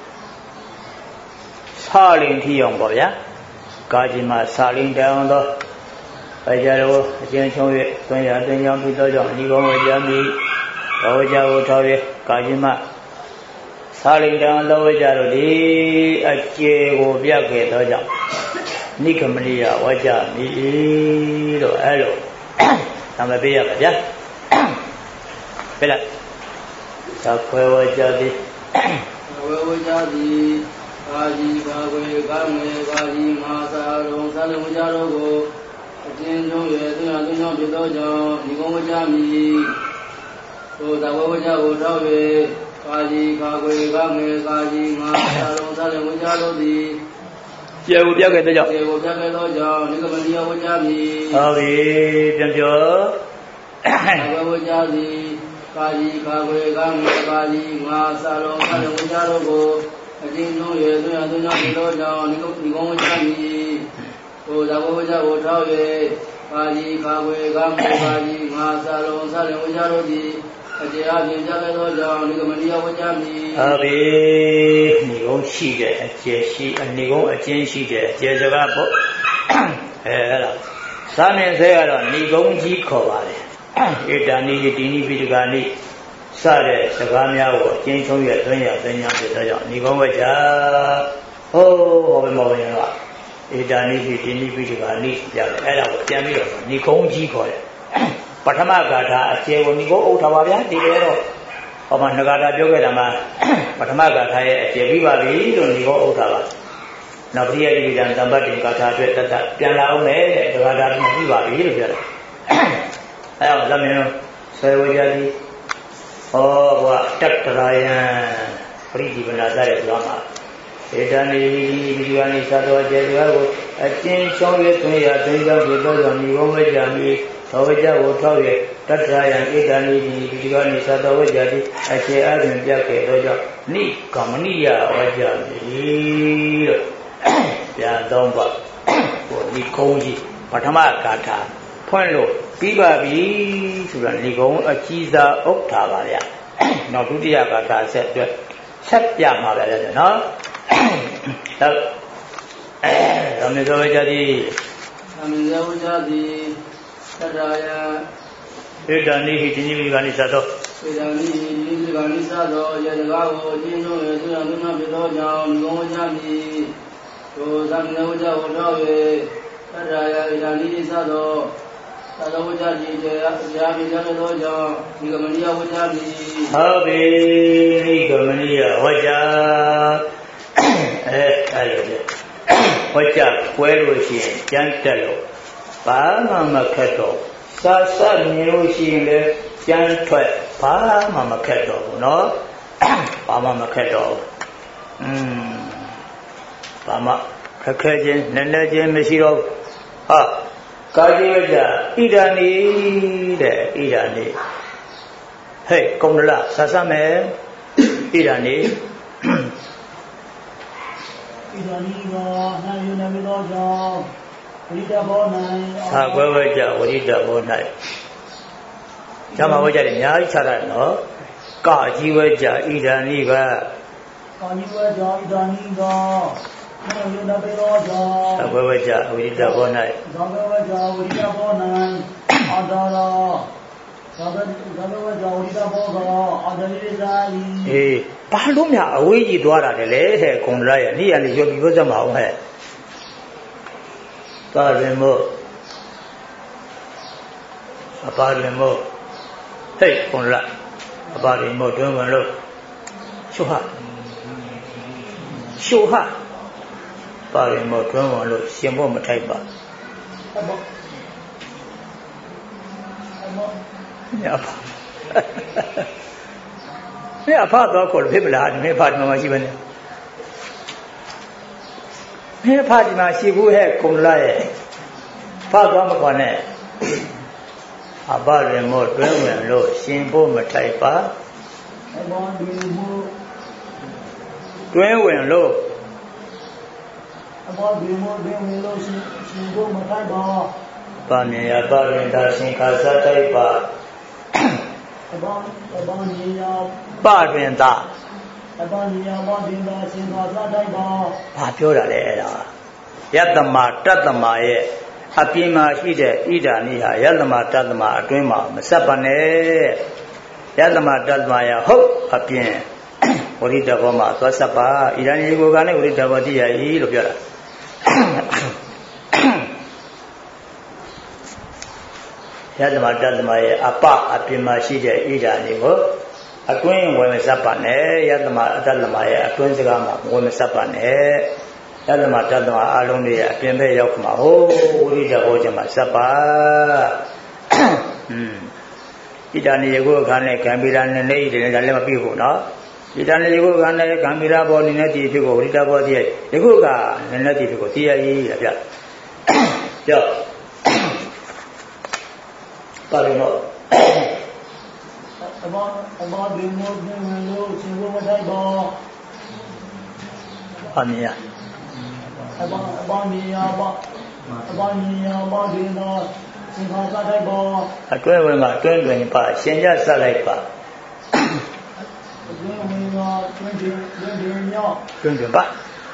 စာလင်ထီအောင်ပေါ့ဗျာကာကြီးမှာစာလင်တောင်းတော့ဘယ်ကြတော့အကျဉ်းချုံရဲ့တွင်ရတွင်ကြောင့်ဖြစ်သောကြောင့်ဒီကောဝေကြမိဘဝကြကိုထောက်ရဲ့ကာကြီးမှာစာလင်တောင်းတော့ဝေကြတော့ဒီအကျေကိုပြခဲ့သောကြောင့်နိခမနိယဝကြမိလို့အဲ့လိုနာမပေးရပါဗျာပြလိုက်သာခွဲဝကြသည်ခွဲဝကြသည်ကာကြီးကာကွယ်ကာငယ်ကာကြီးမဟာသာလုံးသာလုံးဝကြတို့ကိုအကျဉ်းဆုံးရဲ့သူရသူကြောင့်ဖြစ်သောကြောင့်ဒီကုန်းဝကြမိသို့သာဝဝကြကိုထောက်၍ကာကြီးကာကွယ်ကာငယ်ကာကြီးမဟာသာလုံးသာလုံးဝကြတို့သည်ကျေကိုပြခဲ့တဲ့ကြောင့်ကျေကိုပြခဲ့သောကြောင့်နိဂမနိယဝကြမိဟုတ်ပြီပြန်ပြောဝဝကြသည်ကာကြီးကာကွယ်ကာငယ်ကာကြီးမဟာသာလုံးသာလုံးဝကြတို့ကိုအကျဉ်းဆုံးရဲ့သူရသူကြောင့်ဖြစ်သောကြောင့်ဒီကုန်းဝကြမိဟိုသာဝဝကြကိုထောက်၍ကာကြီးကာကွယ်ကာငယ်ကာကြီးမဟာသာလုံးသာလုံးဝကြတို့သည်အကျေအပြင်ကြခဲ့သောကြောင့်နိဂမနိယဝကြမိဟုတ်ပြီနေကုန်းရှိတဲ့အကျေရှိအနေကုန်းအကျဉ်းရှိတဲ့အကျေစကားပေါ့အဲအဲ့ဒါသာမင်ဆဲကတော့နေကုန်းကြီးခေါ်ပါတယ်ဧတဏိတိနိပိတကာနိစတဲ့စကားများကိုအကျဉ်းဆုံးရသွင်းရသွင်းရဖြစ်တော့ကြောင့်နေကုန်းဝကြဟိုးဟောပဲမောရင်ကဧတဏိတိနိပိတကာနိပြတယ်အဲ့ဒါကိုပြန်ပြီးတော့နေကုန်းကြီးခေါ်တယ်ပထမဂါထာအကျေကိုဒီကိုအုပ်ထားပါဗျာဒီလေတော့ဟောမှာငါတာပြောခဲ့တာမှာပထမဂါထာရဲ့အကျေပြီးပါပြီလို့ဒီဘောဥထာပါနောက်ပြည့်ရည်တံသံပတ်တင်ဂါထာအတွက်တတ်ပြန်လာအောင်မယ်တဲ့ဂါထာပြီးပြီးပါပြီလို့ပြောတယ်အဲအောင်သမင်းဆွေဝကြသည်ဟောဘုရားတတ္တရာယံပရိဒီပနာစတဲ့ပြောမှာဧတနိဒီဝါနိသတောကျေစွာကိုအကျဉ်းချောင်းရသွင်းရသွင်းကြောင်းဒီသောကြောင့်ဒီဘုံဝေကြမီသောဝေကြကိုထောက်ရတတ္တရာယံဧတနိဒီဝါနိသတောဝေကြသည်အခြေအပြင်ပြတ်ခဲ့သောကြောင့်နိကမနိယဝေကြမီလို့ပြန်သုံးပါဟိုဒီကုန်းကြီးပထမဂါထာဖွင့်လို့ပြီးပါပြီဆိုတာဒီကုန်းအကြီးစားဥက္ထာပါဗျနောက်ဒုတိယဂါထာဆက်အတွက်ဆက်ပြမှာပဲလေနော်တော့အဲသမဇဝကြတိသမဇဝကြတိသတ္တရာယဧတနိဟိတိနိမိဂာနိသသောဧတနိဟိတိနိမိဂာနိသသောယေတကားကိုအင်းဆုံးရသူရသူနာဖြစ်သောကြောင့်ဒီကုန်းဝကြမည်သို့သမဇဝကြကိုတော့၍သတ္တရာယဧတနိဟိသသောသတ္တဝကြတိတရားတရားပြကြသောကြောင့်ဒီကမဏိယဝကြမည်ဟုတ်ပြီဒီကမဏိယဝကြအဲအဲ့လိုလေဝကြကွဲလို့ရှိရင်ကျမ်းတက်လို့ဘာမှမခက်တော့စာစမြင်လို့ရှိရင်လည်းကျမ်းထွက်ဘာမှမခက်တော့ဘူးเนาะဘာမှမခက်တော့อืมဘာမှခက်ခဲခြင်းနည်းနည်းချင်းမရှိတော့ဟာကာတိဝကြဣဒာနိတဲ့ဣဒာနိဟဲ့ကုံလဆဆမယ်ဣဒာနိဣဒာနိကောနာယုနမိသောကြောင့်ဝိတ္တဘော၌သာကွဲဝဲကြဝိတ္တဘော၌ဇမဝဲကြတယ်အများကြီးခြားတယ်နော်ကာကြီးဝဲကြဣဒာနိကကာကြီးဝဲကြဣဒာနိကောနာယုနမိသောကြောင့်သာကွဲဝဲကြဝိတ္တဘော၌သာကွဲဝဲကြဝိတ္တဘော၌အာဒါရောသာကွဲသာကွဲဝဲကြဝိတ္တဘောကောအာဒလိဇာလီအေးဘာလို့များအဝေးကြီးသွားတာလဲဟဲ့ခုံရရဲ့နေ့ရလေးရွပြီးပြောစမ်းပါအောင်ဟဲ့ပါရင်မို့အပါရင်မို့ဟဲ့ခုံရအပါရင်မို့တွန်းဝင်လို့ရှုဟာရှုဟာပါရင်မို့တွန်းဝင်လို့ရှင်ဖို့မထိုက်ပါညပါမင်းအဖတော့ကိုဖြစ်ပလားမင်းဖာဒီမှာရှိပါနဲ့မင်းဖာဒီမှာရှိဘူးဟဲ့ကုံလာရဲ့ဖာတော့မခေါ်နဲ့အဘရင်မို့တွဲဝင်လို့ရှင်ဖို့မထိုက်ပါအဘောဒီမို့တွဲဝင်လို့အဘောဒီမို့တွဲဝင်လို့ရှင်ရှင်ဖို့မထိုက်ပါပါမြင်ရပါရင်သာရှင်ခါစားတိုက်ပါအဘောအဘောညီယာပတွင်သာအဘောညီယာဘောတင်သာရှင်ခါစားတိုက်ပါဘာပြောတာလဲအဲ့ဒါယတ္တမတတ္တမရဲ့အပြင်မှာရှိတဲ့ဣဒာနိဟာယတ္တမတတ္တမအတွင်းမှာမဆက်ပါနဲ့ယတ္တမတတ္တမရဟုတ်အပြင်ဝရိတဘောမှာသွားဆက်ပါဣဒာနိကိုကလည်းဝရိတဘောတိယဤလို့ပြောတာယတ္တမတတ္တမရဲ့အပအပြင်မှာရှိတဲ့ဣဒာနိကိုအတွင်းဝင်မဆက်ပါနဲ့ယတ္တမအတ္တမရဲ့အတွင်းစကားမှာဝင်မဆက်ပါနဲ့ယတ္တမတတ္တမအလုံးတွေအပြင်ဘက်ရောက်မှာဟိုဝိရိဒဟောခြင်းမှာဆက်ပါอืมဣဒာနိကိုခါနဲ့ကံပိရာနဲ့နေဣတယ်ဒါလည်းမပြည့်ဘူးเนาะဣဒာနိကိုခါနဲ့ကံပိရာဘောနေနဲ့ဒီဖြစ်ကိုဝိရိဒဘောတည်းဒီခုကလည်းနဲ့ဒီဖြစ်ကိုတရားကြီးရပြပြောပါရမောအဘောအဘောဒီမို့ဒီလိုရှင်ဘုမထိုက်ပါအမြင်အဘောအဘောညီယာဘောအဘောညီယာဘောဒီတော့ရှင်ခါစားထိုက်ပါအတွဲဝင်ကအတွင်းတွင်ပါရှင်ကြဆက်လိုက်ပါအတွင်းဝင်ကအတွင်းတွင်တွင်တွင်မြောက်တွင်တွင်ပါ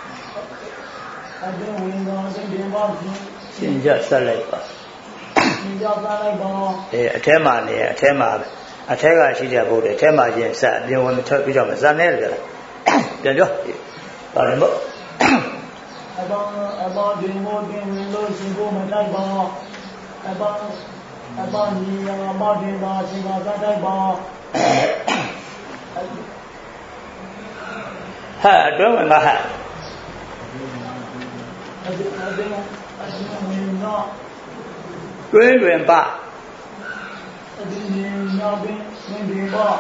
အတွင်းဝင်ကအတွင်းတွင်ပါရှင်ကြဆက်လိုက်ပါရှင်ကြဆက်လိုက်ပါအဲအထဲမှာနေအထဲမှာအထက်ကရှိတဲ့ဘုရားအထဲမှာချင်းဆက်အပြင်ဝင်ထွက်ပြီးတော့မစမ်းနဲ့ကြလားပြန်ပြောပါရမောအဘောအဘောဒီမို့တင်ဝင်လို့ရှင်ဖို့မထိုက်ပါအဘောအဘောညီယာဘောတင်ပါရှင်ပါစားထိုက်ပါဟာအတွင်းဝင်ကဟာတွင်းတွင်ပအေးဒါဖြင့်တိ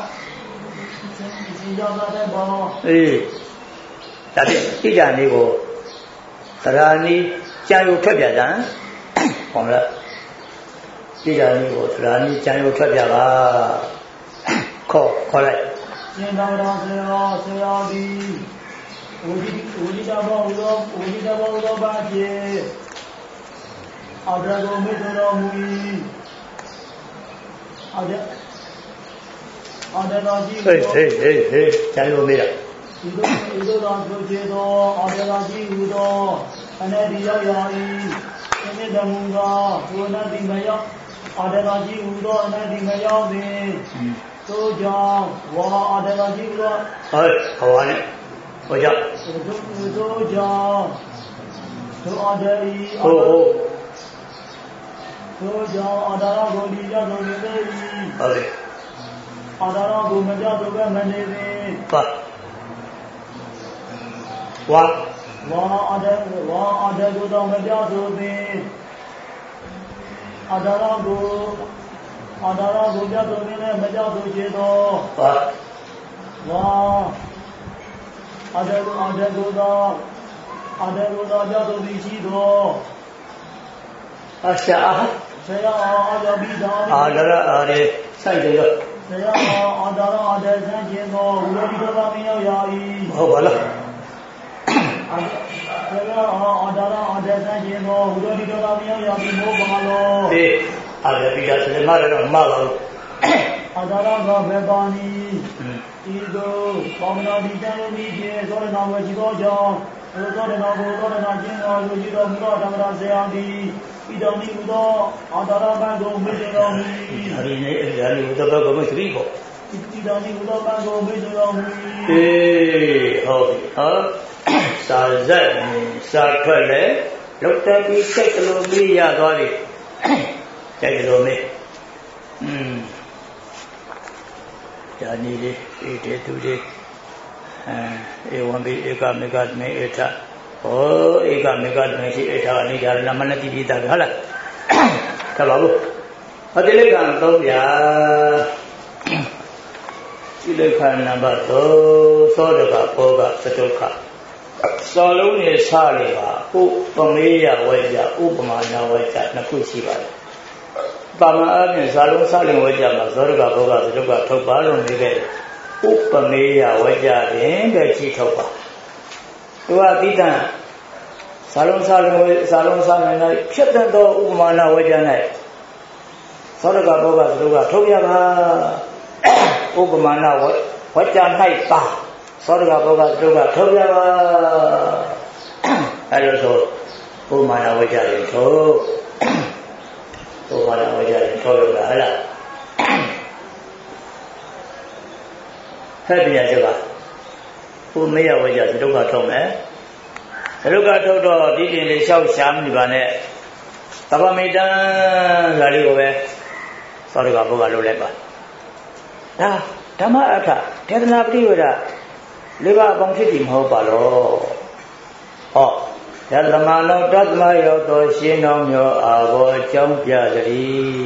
ကျနေကိုသရဏီကြံရုပ်ထွက်ပြကြဟောလားတိကျနေကိုသရဏီကြံရုပ်ထွက်ပြပါခေါ်ခေါ်လိုက်ရှင်သာရဆေယောဆေယောဒီဝိဝိတဘောသောဝိတဘောသောပါပြေအာဒရကိုမေတ္တာမူ၏အာဒအာဒရာကြီးဟေးဟေးဟေးဟေးကြံရုပ်မေးတာဒီလိုဒီလိုတော်ဆိုချေသောအာဒရာကြီးဟူသောအနေဒီရောက်ရာ၏အင်းတမူသောဘုနာတိမယောအာဒရာကြီးဟူသောအနေဒီမယောပင်သို့ကြောင့်ဝါအာဒရာကြီးဟူသောဟုတ်ဟောနဲ့ဟောကြောင့်သို့ကြောင့်သို့အာဒရီဟုတ်ဟုတ်သို့ကြောင့်အာဒရာကိုဒီကြောင့်ဆိုနေသည်ဟုတ်တယ်အာဒရာကိုမကြောက်တော့ပဲမနေသည်ပါဝါဝါအာဒဝါအာဒကိုတော့မကြောက်ဆိုသည်အာဒရာကိုအာဒရာကိုကြောက်ဆိုနေလည်းမကြောက်ဆိုချေသောပါဝါအာဒကိုအာဒကိုတော့အာဒကိုတော့ကြောက်ဆိုသည်ရှိသောအရှာဆရာအာဒဘိဒါအာဒရာအာရေစိုက်တယ်ရောဆရာအာဒရာအာဒဆန်းခြင်းသောဝိရဒိတော်မင်းရောက်ရာ၏ဟုတ်ပါလားဆရာအာဒရာအာဒဆန်းခြင်းသောဝိရဒိတော်မင်းရောက်ရာပြီးမောပါလောအေးအာဒဘိဒါဆိုလည်းမရတော့မပါဘူးအာဒရာကဘေဘာနီဤသို့ပေါမနာဒီတန်လို့ဤကျေသောရနာဝေရှိသောကြောင့်သောသောရနာကိုသောရနာခြင်းတော်ကိုရှိတော်မူသောဓမ္မရာဆရာသည်ဤတော်မူသောအာဒရာဘံကိုမေ့တော်မူ၏အရိနေအရိနေဘုဒ္ဓဘဂဝေသတိကိုဤတော်မူသောဘံကိုမေ့တော်မူ၏အေးဟုတ်ပြီဟောစာဇက်စာထွက်လေလောက်တပြီးစိတ်ကလေးမေးရသွားပြီစိတ်ကလေးမေးอืมญาณีလေးဧတေသူလေးအဲဧဝံဘိဧကမေကသမေဧထဟောဧကမေကသမေရှိဧထကနေကြတယ်နမနတိပိတာဟုတ်လားခါပါဘူးဟောတိလိခဏသုံးပြတိလိခဏနံပါတ်သုံးသောတကဘောကသတုခစောလုံးနဲ့စလေပါဥပမေယဝေကြဥပမာနာဝေကြနှစ်ခုရှိပါတယ်ပါမအပြင်ဇာလုံးစလင်ဝေကြမှာသောတကဘောကသတုခထုတ်ပါလို့နေခဲ့ဥပမေယဝေကြရင်ပဲကြည့်ထုတ်ပါသူကတိတံဇာလုံးစလင်ဝေဇာလုံးစလင်၌ဖြစ်တဲ့သောဥပမာနာဝေကြ၌သောတကဘောကသတုခထုတ်ရပါဥပမာနာဝေကြ၌ပါသောတကဘောကသတုခထုတ်ရပါအဲလိုဆိုဥပမာနာဝေကြရင်ထုတ်ဥပမာနာဝေကြရင်ထုတ်ရတာဟဲ့လားဟဲ့ပြန်ကြပါဥမေယဝေကြသတုခထုတ်မယ်သတုခထုတ်တော့ဒီပြင်လေးလျှောက်ရှားမနေပါနဲ့သဗ္ဗမေတ္တံဇာလေးကိုပဲသောတကဘောကလုပ်လိုက်ပါဒါဓမ္မအထဒေသနာပရိဝေဒလေးပါးအပေါင်းဖြစ်ပြီမဟုတ်ပါတော့ဟောယသမနောတတ္တမယောတောရှင်းတော်မြောအာဘောအကြောင်းပြသတိ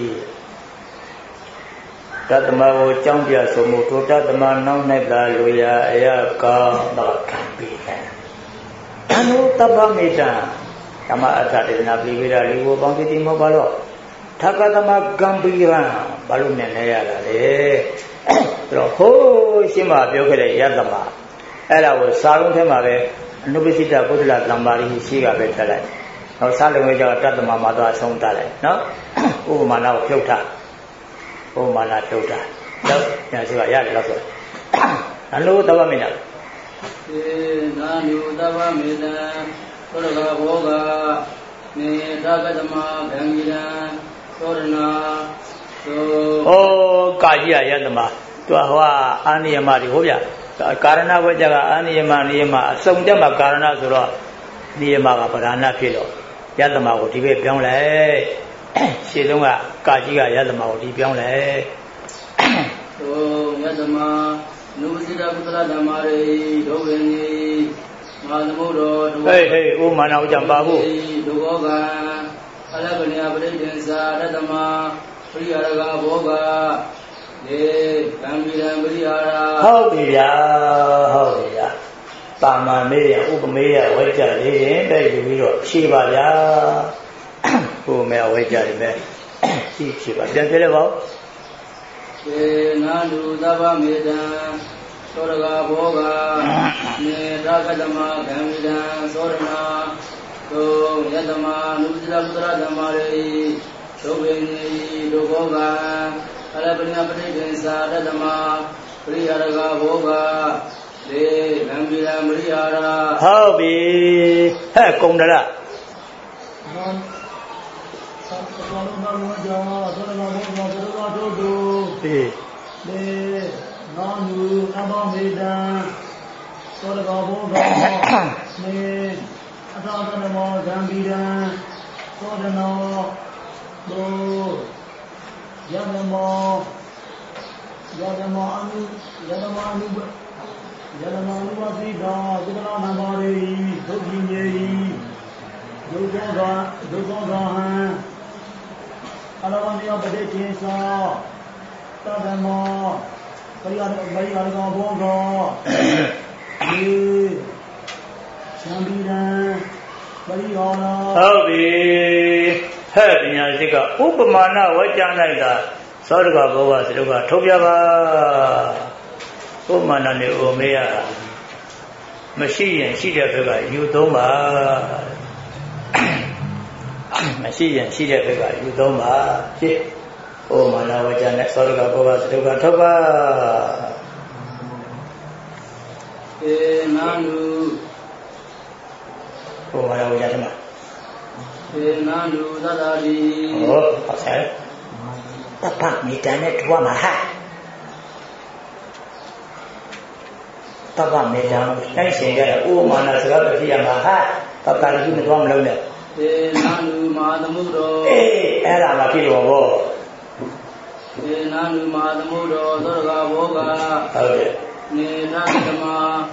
တတ္တမကိုအကြောင်းပြဆိုမှုထိုတတ္တမနောက်၌သာလူရအယကောင်းတော့ခံပြီးတယ်အနုတပ္ပမေတ္တဓမ္မအထဒေသနာပရိဝေဒလေးကိုအပေါင်းဖြစ်ပြီမဟုတ်ပါတော့ထကသမကံပိရံဘာလို့နဲ့လဲရတာလဲအဲ့တော့ဟိုးရှင်းမှာပြောခဲ့တဲ့ယတမအဲ့ဒါကိုစာလုံးထဲမှာပဲအနုပစိတကုသလတံပါရီရှိကပဲထက်လိုက်။နောက်စာလုံးဝဲကြောင့်တတ္တမမှာသွားဆုံးတတ်လိုက်နော်။ဥပမာနာကိုဖြုတ်ထား။ဥပမာနာဖြုတ်ထား။တော့ညာရှိကရတယ်လို့ဆို။အနုတဝမေတ္တာ။ေနာနုတဝမေတ္တာသောရကဘောကမေတ္တာကတမဂံဂိရံသောရဏဩကာကြီးရယတမသူဟောအာနိယမတွေဟုတ်ဗျာကာရဏဝေကြကအာနိယမနိယမအစုံတက်မှာကာရဏဆိုတော့နိယမကပဓာနဖြစ်လို့ယတမကိုဒီဘက်ပြောင်းလိုက်ရှင်းလုံးကကာကြီးကယတမကိုဒီပြောင်းလိုက်သို့ယတမ Nusira Putra Damari, Dovini, Madamuro, hey, hey, woman out of Babu, Dugoga, Alabania Bridensa, Radama, Priyaga Boga, De Gambira Briara. How did ya? How did ya? Tama Maya, Ubamaya, Waja, Baby, Shiva, ya. Who may await Jarime? Shiva, then tell about. Nadu Dava Medan, Soraga Boga, Nedakadama, Gamidan, Sorana, So Yadama, Nubila Damari, Sobini, Dogoga, Alabania Predensa, Radama, Priyaraga Boga, De Gambira Muriara. How be? Hey, Kondala. Hey. Le Nanu Nabamida Sodaboga Ne Atakanamo Gambira Sodano Do Yadamo Yadamo Anu Yadamo Anu Yadamo Anubasida Sudana Namari Dogini Dogoga Dogoga Alavania Badetisa Tadamo Bayarga Boga Shambira Bayana Hobby Happy Yazika Upamana Wajana Sarga Boga Siluga Tobiaba Umana Omea Machine and Shida you don't Machine and Shida you don't Oh, Mana Vajana, Sorga Bova, Suga Toba Nanu Oh, Mana Vajana Nanu Dadadi Oh, what's that? Papa, me done it to my hat. Papa, me done it. I say, oh, Mana Saga, my hat. Papa, you don't know that. Nanu Madamuro Eh, Ella, Kilo. Nanu Madamuro, Sorga Boga, Nedakama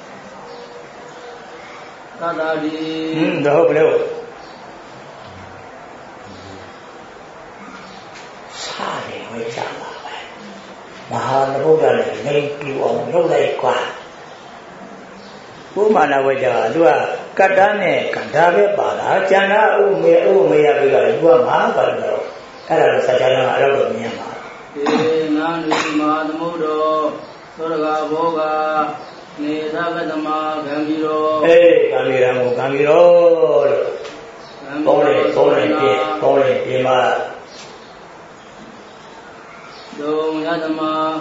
Tadadi. Hmm, the whole blue. Sorry, wait a moment. Mahabuddha, make you on no like what. Woman, I wait, you are Katane, Kantave, Bada, Jana, Ume, Ume, you are Mahabalo. Kara Sajana, I love Myanmar. Nanu Madamuro, Sorga Boga, Nedakadama, Gambiro. Hey, Gamiro, Gamiro. Pole, pole, pole, Yama. Do Yadama.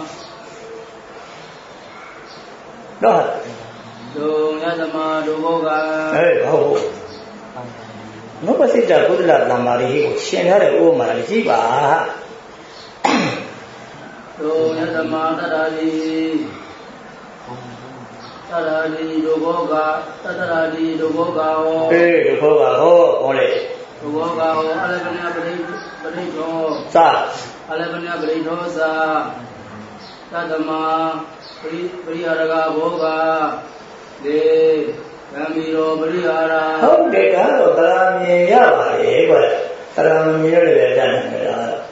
No. Do Yadama, Do Boga. Hey, oh. Nobody said good luck, Lamari, she had a woman, Ziba. Do Yadama, Tadadi. Tadadi, Do Boga, Tadadi, Do Boga. Hey, Do Boga, oh, only. Do Boga, Alabania Brito. Sa. Alabania Brito, Sa. Tadama, Priyaraga Boga. De Gambiro Briara. How did I go? Tarami Yava, but Tarami Yava.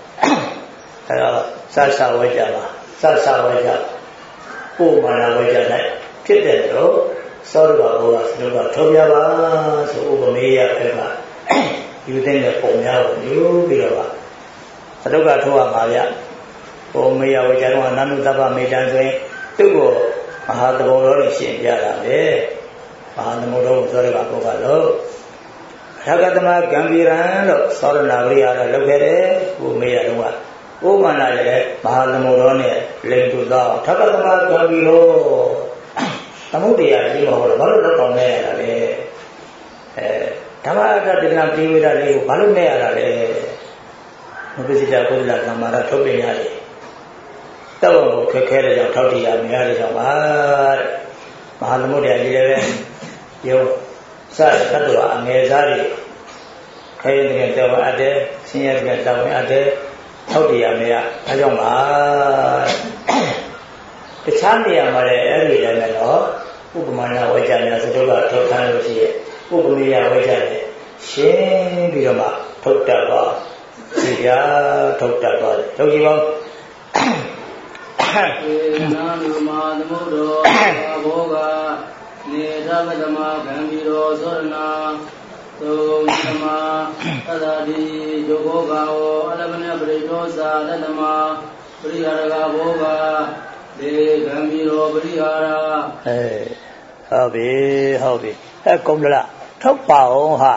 Sasa Vajava, Sasa Vajava. Oh, Mana Vajava. Tidendo, Sorga Boga, Suga, Tobiaba, so Ubamea Pema. You think the Pomia, you Bilova. Sadoga Toa Maya. Oh, Maya Vajava, Nanutaba Medan, to go. Mahadabo, Yara, eh? Mahamodo, Sorga Boga. Ragatama Gambira, Sorana Briara, Logere, who may I know. Oh, Mana, Mahamorone, Lentuda, Takatama Gambiro. Tamudia, you know, Balada on there. Tamada did not deal with a little Balunea. Visita Kula Namara Tobinari. Tabo, Kakera, Totia, Miari, Mahamudia, eleven, you, Sir Katua, Mezari, Kayan Gentava Ade, Senior Gentava Ade. Todia Mea, I don't know. တခြားနေရာမှာလည်းအဲ့ဒီလည်းနဲ့တော့ဥပမာနာဝိဇ္ဇာနဲ့စတုကထုတ်ထားလို့ရှိရဲ့ဥပမေယဝိဇ္ဇာနဲ့ရှင်းပြီးတော့မှထုတ်တတ်ပါဒီပြထုတ်တတ်ပါထုတ်ကြည့်ပါေနာနုမာသမုဒ္ဒောဘောဂနေသဗ္ဗဓမ္မဂံဘီရောသောရဏသုဓမ္မာသတ္တိဒုဘောဂောအလမနပရိသောသာတတမပရိဟာရကဘောဂဒေဂံဘီရောပရိဟာရအဲဟုတ်ပြီဟုတ်ပြီအဲကုံးလားထုတ်ပါအောင်ဟာ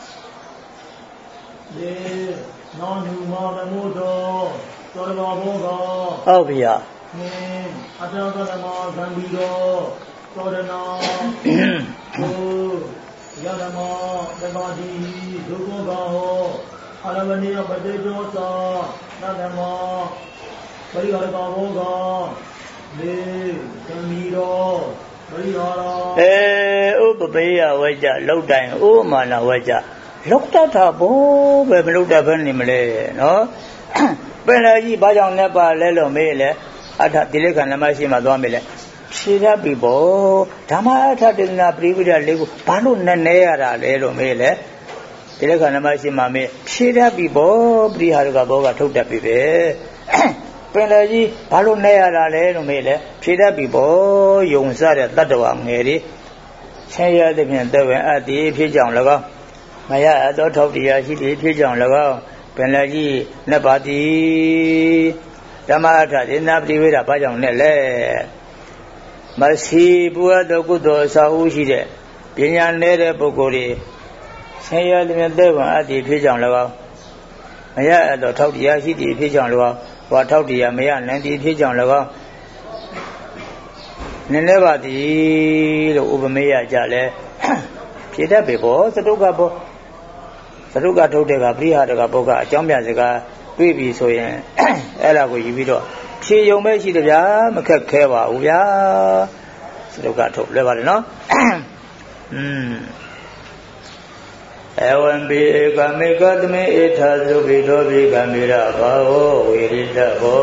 ဒေနောနုမာသမုဒ္ဒောသောရဏဘောဂဟုတ်ပြီဟာနေအတ္တကဓမ္မဂံဘီရောသောရဏသုယဓမ္မသတ္တိဒုဘောဂောအလမနိယပတိတောသာသတ္တမပရိဟာရကဘောဂလေကံမီရောပရိဟာရအဲဥပပေယဝိဇ္ဇလောက်တိုင်းဥမာနာဝိဇ္ဇလောက်တတ်တာဘိုးပဲမလောက်တတ်ဘဲနေမလဲနော်ပင်လေကြီးဘာကြောင့်နဲ့ပါလဲလို့မေးလေအထတိလေခဏမရှိမှသွားမေးလေဖြေတတ်ပြီပေါ့ဓမ္မအထတေနာပရိဝိဒလေးကိုဘာလို့နဲ့နဲရတာလဲလို့မေးလေဒီလေခဏမရှိမှမေးဖြေတတ်ပြီပေါ့ပရိဟာရကဘောကထုတ်တတ်ပြီပဲပင်လေကြီးဘာလို့နဲ့ရတာလဲလို့မေးလေဖြေတတ်ပြီပေါ့ယုံစားတဲ့တတ္တဝငယ်တွေဆင်းရဲတဲ့ဖြင့်တဲ့ဝင်အတ္တိဖြစ်ကြောင်၎င်းမရအသောထောက်တရားရှိသည်ဖြစ်ကြောင်၎င်းပင်လေကြီးနှစ်ပါးသည်ဓမ္မအထဒေနာပရိဝိဒဘာကြောင့်နဲ့လဲမရှိဘုရားတော်ကုသိုလ်အစာဦးရှိတဲ့ပညာနေတဲ့ပုဂ္ဂိုလ်တွေဆင်းရဲတဲ့တဲ့ဝင်အတ္တိဖြစ်ကြောင်၎င်းမရအသောထောက်တရားရှိသည်ဖြစ်ကြောင်၎င်းဘာထောက်တရားမရနိုင်သည်ဖြစ်ကြောင်၎င်းနည်းနည်းပါသည်လို့ဥပမေယကြလဲဖြေတတ်ပြီပေါ့သတုကဘောသတုကထုတ်တဲ့ကပရိဟာရကပုဂ္ဂအကြောင်းပြစကားတွေ့ပြီဆိုရင်အဲ့ဒါကိုယူပြီးတော့ဖြေယုံပဲရှိတယ်ဗျာမခက်ခဲပါဘူးဗျာသတုကထုတ်လွယ်ပါတယ်နော်อืมအဝံပိဧကမေကသမေဧထာသုဘိသောဘိကမေရဘာဝဝေရိတဘော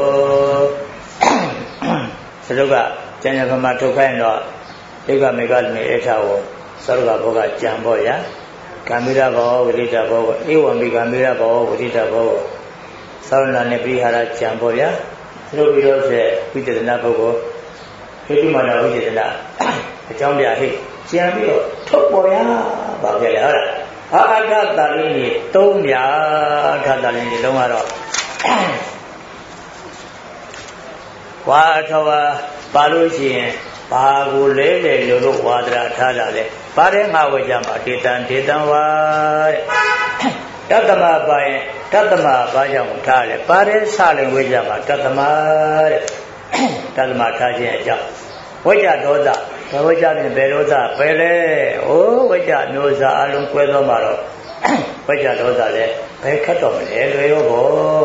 သတုကကျန်ရကမထုတ်ခိုင်းတော့ဧကမေကသမေဧထာဝသတုကဘောကကြံပေါ့ဗျာကမေရဘောဝေရိတဘောဧဝံပိကမေရဘောဝေရိတဘောသောရဏနဲ့ပိဟာရကြံပေါ့ဗျာသုဘိသောဆိုဝိတ္တနာပုဂ္ဂိုလ်ခေတိမာနဝိတ္တနာအကြောင်းပြဟိကြံပြီးတော့ထုတ်ပေါ်ရပါဗျာလေဟုတ်လားအာအထတာလင်းကြီးသုံးပြအထတာလင်းကြီးလုံးကတော့ဝါထောပါလို့ရှိရင်ဘာကိုလဲလေလို့လို့ဝါဒရာထားတာလေပါတဲ့ငါဝေကြမှာဒေတံဒေတံဝါတဲ့တတ္တမပါရင်တတ္တမဘာကြောင့်ထားလဲပါတဲ့စလင်ဝေကြမှာတတ္တမတဲ့တတ္တမထားခြင်းအကြောင်းဝိကြဒေါသဘဝကြတဲ့ဘယ်ဒေါသပဲလဲဩဝိကြမျိုးစားအလုံးကွဲသောမှာတော့ဝိကြဒေါသလည်းဘယ်ခတ်တော့မလဲလွယ်ရောဘော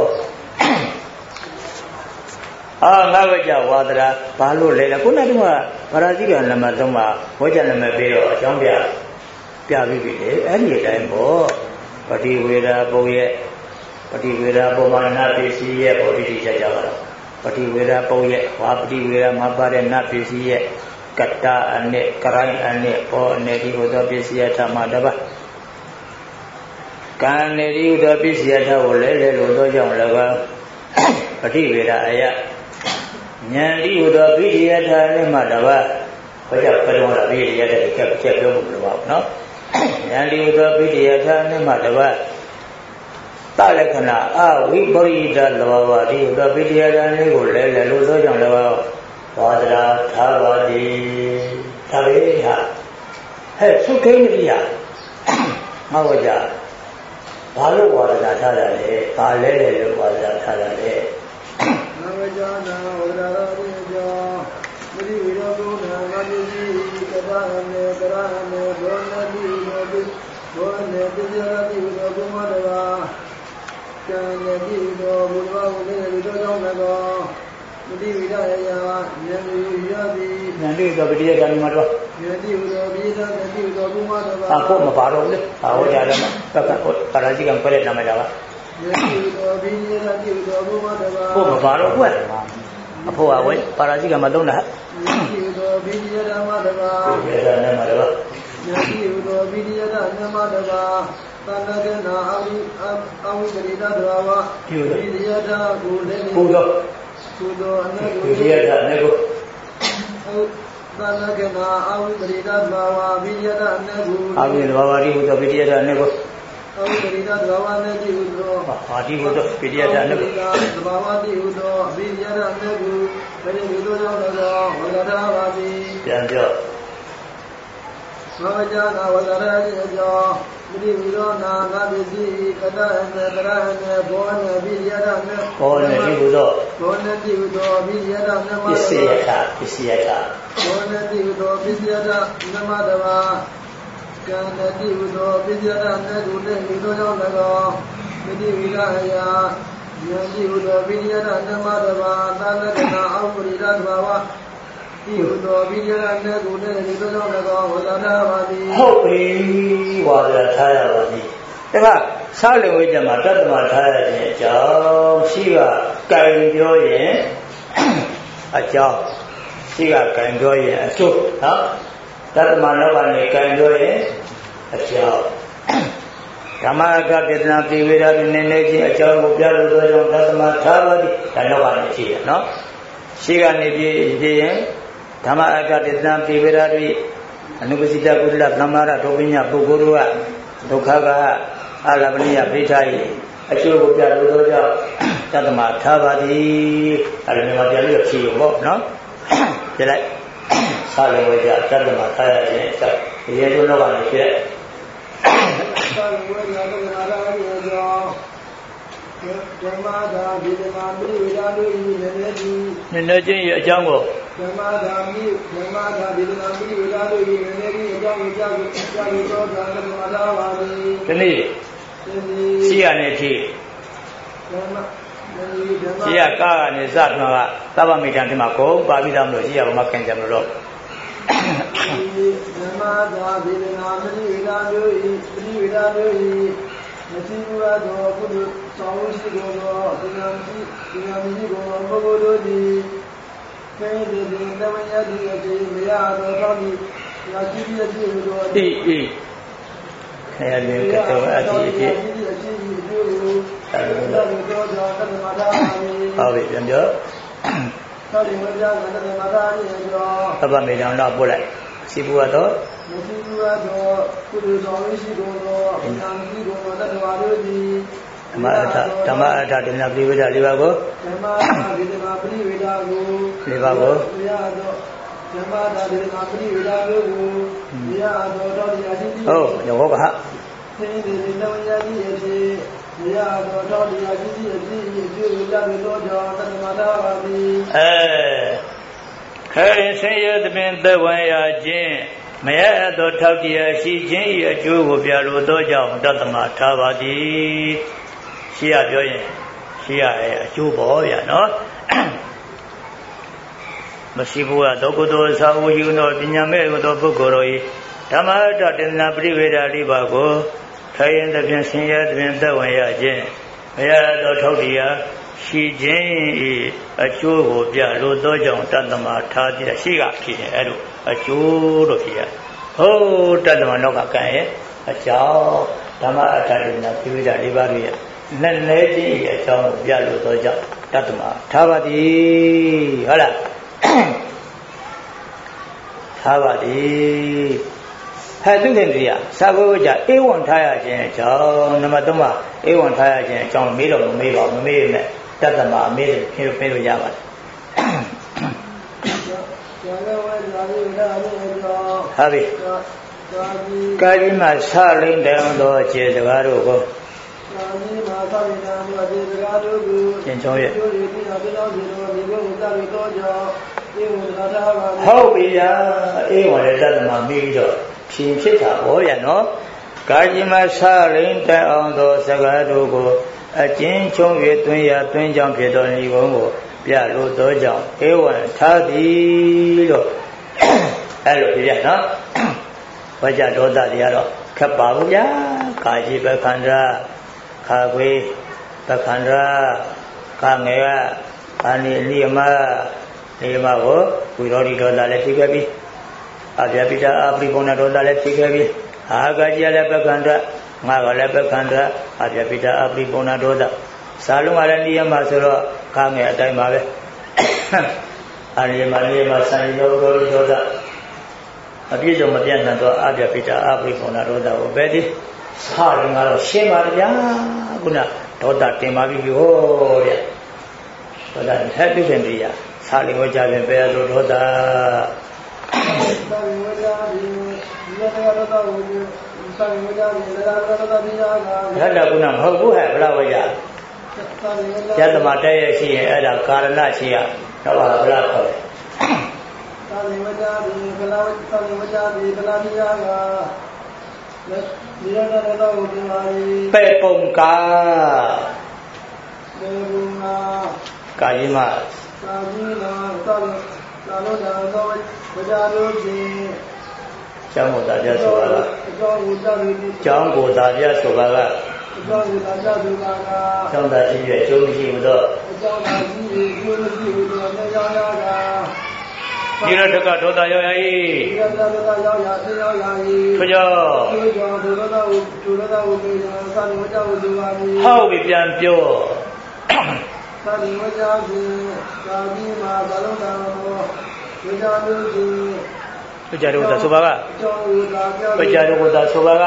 အာငါဝိကြဝါဒရာဘာလို့လဲလဲခုနကဗရာဇိကနံပါတ်သုံးမှာဝိကြနံပါတ်ပြီးတော့အကြောင်းပြပြပြီးပြီလေအဲ့ဒီအတိုင်းပေါ့ပฏิဝေဒပုံရဲ့ပฏิဝေဒပုံမှာနာပစ္စည်းရဲ့ဘောဓိတိချက်ကြပါတော့ပฏิဝေဒပုံရဲ့ဝါပฏิဝေဒမှာပါတဲ့နပစ္စည်းရဲ့ကတ္တအနဲ့ကရိုင်းအနဲ့ဘောအနေဒီဟောသောပစ္စည်းထမှာတပါကံနေဒီဟောသောပစ္စည်းထကိုလဲလဲလို့သောကြောင့်၎င်းပฏิဝေဒအယဉာဏ်ဒီဟောသောပိဋိယထနဲ့မှတပါဘာကြောင့်ဘယ်လိုလဲပိဋိယထကိုချက်ချက်ပြောဖို့မလိုပါဘူးနော်ဉာဏ်ဒီဟောသောပိဋိယထနဲ့မှတပါတလက္ခဏာအဝိပရိဒလောဘဒီဟောသောပိဋိယထနဲ့ကိုလဲလဲလို့သောကြောင့်၎င်းဝါဒရာသာဝတိဒါပဲဟာဟဲ့သုခိမရိယငါဝကြဘာလို့ဝါဒရာထားတာလဲဘာလဲလဲလို့ဝါဒရာထားတာလဲငါဝကြနာဝါဒရာရိယောမရိဝိရောဘုရားငါတိကဘာနေကရာနေဘောနတိနောတိဘောနေတိယတိဝိရောဘုမတဘာကံနေတိနောဘုရားဝိနေဝိတောကြောင့်၎င်းမတိဝိဒယယဉာဏ်ဝိရတိဉာဏ်တိသောပတိယကံမှာတော့ဉာဏ်တိဝိရောပိသကတိဝိရောဘုမတဘာအဖို့မပါတော့လေအာဝကြတယ်မှာတက္ကပရာဇိကံပြည့်နာမကြပါဉာဏ်တိဝိရောပိသကတိဝိရောဘုမတဘာဖို့မပါတော့ကွက်ဉအဖို့အဝဲပါရာဇိကမသုံးတာဒီသောဘိဓိယဓမ္မတဘာဘိဓိယဓမ္မတဘာယတိသောဘိဓိယဓမ္မတဘာသန္တကေနာအဝိအဝိပရိဒတဘာဝဘိဓိယဓကိုလည်းဘုသောဘုသောအနုဘိဓိယဓအနေကိုသန္တကေနာအဝိပရိဒတဘာဝဘိဓိယဓအနုအဝိဘဝရိဘုသောဘိဓိယဓအနေကိုအဝိပရိဒတဘာဝနဲ့တိဟုသောအာတိဟုသောဘိဓိယဓအနေကိုသဘာဝတိဟုသောဘိဓိယဓအနေကိုဘယ်လိုလိုကြောင့်တော့ဝရဒပါတိပြန်ပြောသောကြနာဝဇရတိအကျော်ပရိဝိရောနာငါပစ္စည်းကတအမေတရအမေဘောနေပိယရမေဘောနေတိဟုသောဘောနေတိဟုသောပိယရမေပစ္စယတာပစ္စယတာဘောနေတိဟုသောပစ္စယတာနမတဘာကံနေတိဟုသောပစ္စယတာနေကုနေဝိသောကြောင့်၎င်းပရိဝိရယယံတိဟုသောပိယရနမတဘာသာလကနာအောပရိဒသဘာဝဒီဟုသောဘိဓိယအနေကိုလည်းဒီလိုကြောင့်လည်းဝါဒနာပါသည်ဟုတ်ပြီဝါဒထားရပါသည်ဒါကဆောက်လင်ဝိဇ္ဇာမှာတတ္တမထားရခြင်းအကြောင်းရှိကကံပြောရင်အကြောင်းရှိကကံပြောရင်အကျိုးနော်တတ္တမလောကနေကံပြောရင်အကြောင်းဓမ္မကပိတနာပိဝေဒပိနေနေခြင်းအကြောင်းကိုပြလို့သောကြောင့်တတ္တမထားပါသည်ဒါလောကနေရှိရနော်ရှိကနေပြည့်ပြည့်ရင်ဓမ္မအကတေသံပိဝေရတိအနုပစိတကုလဗမ္မာရဒုပညာပုဂ္ဂိုလ်ကဒုက္ခကအလပနိယပိဋ္ဌာယအကျိုးကိုပြလို့သောကြောင့်တတ္တမထားပါသည်အဲ့ဒါမျိုးပြန်ပြီးတော့ဖြေရုံပေါ့နော်ပြလိုက်စာလုံးဝကြတတ္တမထားရခြင်းအကြောင်းဒီရဲ့တို့လောက်ကနေဖြစ်စာလုံးဝကြတတ္တမထားရခြင်းအကြောင်းဓမ္မသာဒီဓမ္မမိဝိဒာတို့ဤလည်းလည်းဒီနည်းနည်းချင်းရဲ့အကြောင်းကိုဓမ္မသာမိဓမ္မသာဒီဓမ္မမိဝိဒာတို့ဤလည်းလည်းဒီအကြောင်းကိုကြားပြီးကြားပြီးတော့ဓမ္မသာပါသည်ဒီနေ့ရှိရနေထိဓမ္မရှိရကားကနေစထွန်းကသဗ္ဗမိတံဒီမှာကိုပါပြီးသားမလို့ရှိရဘာမှခင်ကြမလို့တော့ဓမ္မသာဒီဓမ္မမိဝိဒာတို့ဤမိဝိဒာတို့ဤမရှိဘူးတော့ကုသိုလ်ဆောင်ရှိကုန်သောဒီနာမရှိဒီနာမရှိကုန်သောပုဂ္ဂိုလ်တို့သည်ခဲဒီဒီတမယတိအတိမရသောသောဒီရာရှိပြည့်စုံသောအေးအေးခဲရလေကတော့အတိအတိဟုတ်ပြီပြန်ပြောသောဒီဝိဇ္ဇာကတ္တမသာရည်ရောသဗ္ဗမေတံတော့ပို့လိုက်ရှိဘူးတော့မရှိဘူးတော့ကုသိုလ်ဆောင်ရှိကုန်သောအနာမရှိကုန်သောတတ္တဝါတို့သည်ဓမ္မအထဓမ္မအထဒိဋ္ဌပိဝိဒလေးပါကိုဓမ္မအထဒိဋ္ဌပိဝိဒကိုလေးပါကိုရတော့ဓမ္မအထဒိဋ္ဌပိဝိဒကိုရတော့တော်တရားရှိသည်ဟုတ်ရောကဟသိနေတယ်လောရည်ရဲ့ဖြစ်ရတော့တော်တရားရှိသည်အဖြစ်အကျိုးကြပြီးတော့ကြောင့်တမ္မာတာပါသည်အဲခဲဆင်းရဲသဖြင့်သက်ဝင်ရခြင်းမရသောထောက်တရားရှိခြင်း၏အကျိုးကိုပြလိုသောကြောင့်တတ္တမထားပါသည်ရှိရပြောရင်ရှိရရဲ့အကျိုးပေါ်ဗျာနော်မရှိဘူးကတော့ကုသိုလ်သာဝယူသောပညာမဲ့သောပုဂ္ဂိုလ်တို့၏ဓမ္မတတ္တနာပရိဝေဒလေးပါကိုထိုင်သဖြင့်ဆင်းရဲသဖြင့်သက်ဝင်ရခြင်းမရသောထောက်တရားရှိခြင်း၏အကျိုးကိုပြလိုသောကြောင့်တတ္တမထားသည်ရှိကဖြစ်ရင်အဲ့လိုအကျိုးလို့ဖြစ်ရဟုတ်တတ္တမနောက်ကကံရဲ့အကြောင်းဓမ္မအတ္တဒိနာပိဝိဒလေးပါးရဲ့လက်လဲခြင်း၏အကြောင်းကိုပြလိုသောကြောင့်တတ္တမထားပါသည်ဟုတ်လားထားပါသည်ဟဲ့သူခင်ကြီးကစာဘဝကြအေဝံထားရခြင်းအကြောင်းနံပါတ်သုံးပါအေဝံထားရခြင်းအကြောင်းမေးတော့မမေးပါဘူးမမေးနဲ့တတ္တမအမေးဖြေပေးလို့ရပါတယ်ဟာပြီကာယမှာဆလိမ့်တယ်သောခြေစကားတို့ကိုကာယမှာဆလိမ့်တယ်သောခြေစကားတို့ကိုသင်ချောရဲ့ကျိုးရည်ပြီးတော့ပြောင်းပြီးတော့ဒီလိုသာပြီးတော့ကြောင့်အေဝံထားတာပါဟုတ်ပြီဗျာအေဝံလည်းတတ္တမမေးပြီးတော့ဖြင်ဖြစ်တာဟောရနော်ကာယမှာဆလိမ့်တယ်အောင်သောစကားတို့ကိုအကျဉ်းချုံ၍တွင်ရတွင်ကြောင့်ဖြစ်တော်ဤဘုံကိုပြလို့သောကြောင့်ဧဝံထားသည်လို့အဲ့လိုပြရနော်ဝကြဒေါသတွေကတော့ခက်ပါဘူးဗျာကာကြီးပခန္ဓာခါခွေပခန္ဓာခငယ်က ani lima lima ko wirodi dosa leဖြစ်ခဲ့ပြီအပြပိတာအပရိပုံနာဒေါသလည်းဖြစ်ခဲ့ပြီအာဂကြီးလည်းပက္ခန္တငါကလည်းပက္ခန္တအပြပိတာအပရိပုံနာဒေါသစာလုံးကလည်းနိယမဆိုတော့ခါငယ်အတိုင်းပါပဲအာရိမနိယမစံရောဒေါသဒေါသအပြည့်စုံမပြတ်နိုင်တော့အပြပိတာအပရိပုံနာဒေါသကိုပဲဒီစာလုံးကတော့ရှင်းပါဗျာခုနဒေါသတင်ပါပြီဟောဗျာဒေါသထပ်ပြည့်စုံပြီရစာလုံးဝကြပြန်ပဲလို့ဒေါသရတ္တကုဏမဟုတ်ဘူးဟဲ့ဘလားဝရယတ္တမတည့်ရရှိရင်အဲ့ဒါကာရဏရှိရတော့ဘာဘလားခေါ်လဲသာဝေဝကြဘီဘလားသာဝေဝကြဘီဘလားပြာကနိရတရတဝုဒီမာယီပေပုံကာပေပုံကာကာယိမကာယိမသာသာလို့ဒါတော့ဝကြလို့ချင်းကျောင်းကိုတာပြဆိုပါလားကျောင်းကိုတာပြဆိုပါကကျောင်းကိုတာပြဆိုပါကကျောင်းသားကြီးရဲ့အကျိုးမရှိဘူးတော့ကျောင်းသားကြီးရဲ့အကျိုးမရှိဘူးတော့မြေရောက်ရတာဒီရတကဒေါသရောက်ရ၏ဒီရတကဒေါသရောက်ရသိရောက်ရ၏ခကြောဒီကြောင့်ဒေါသကိုဒုရသကိုပြေတယ်သာဝကြကိုဆိုပါပြီဟုတ်ပြီပြန်ပြောသာဝကြကိုသာပြီးမှာဘာလို့တာတော့ဝကြလို့ဒီပကြရုဒ္ဒဆိုပါကပကြရုဒ္ဒဆိုပါက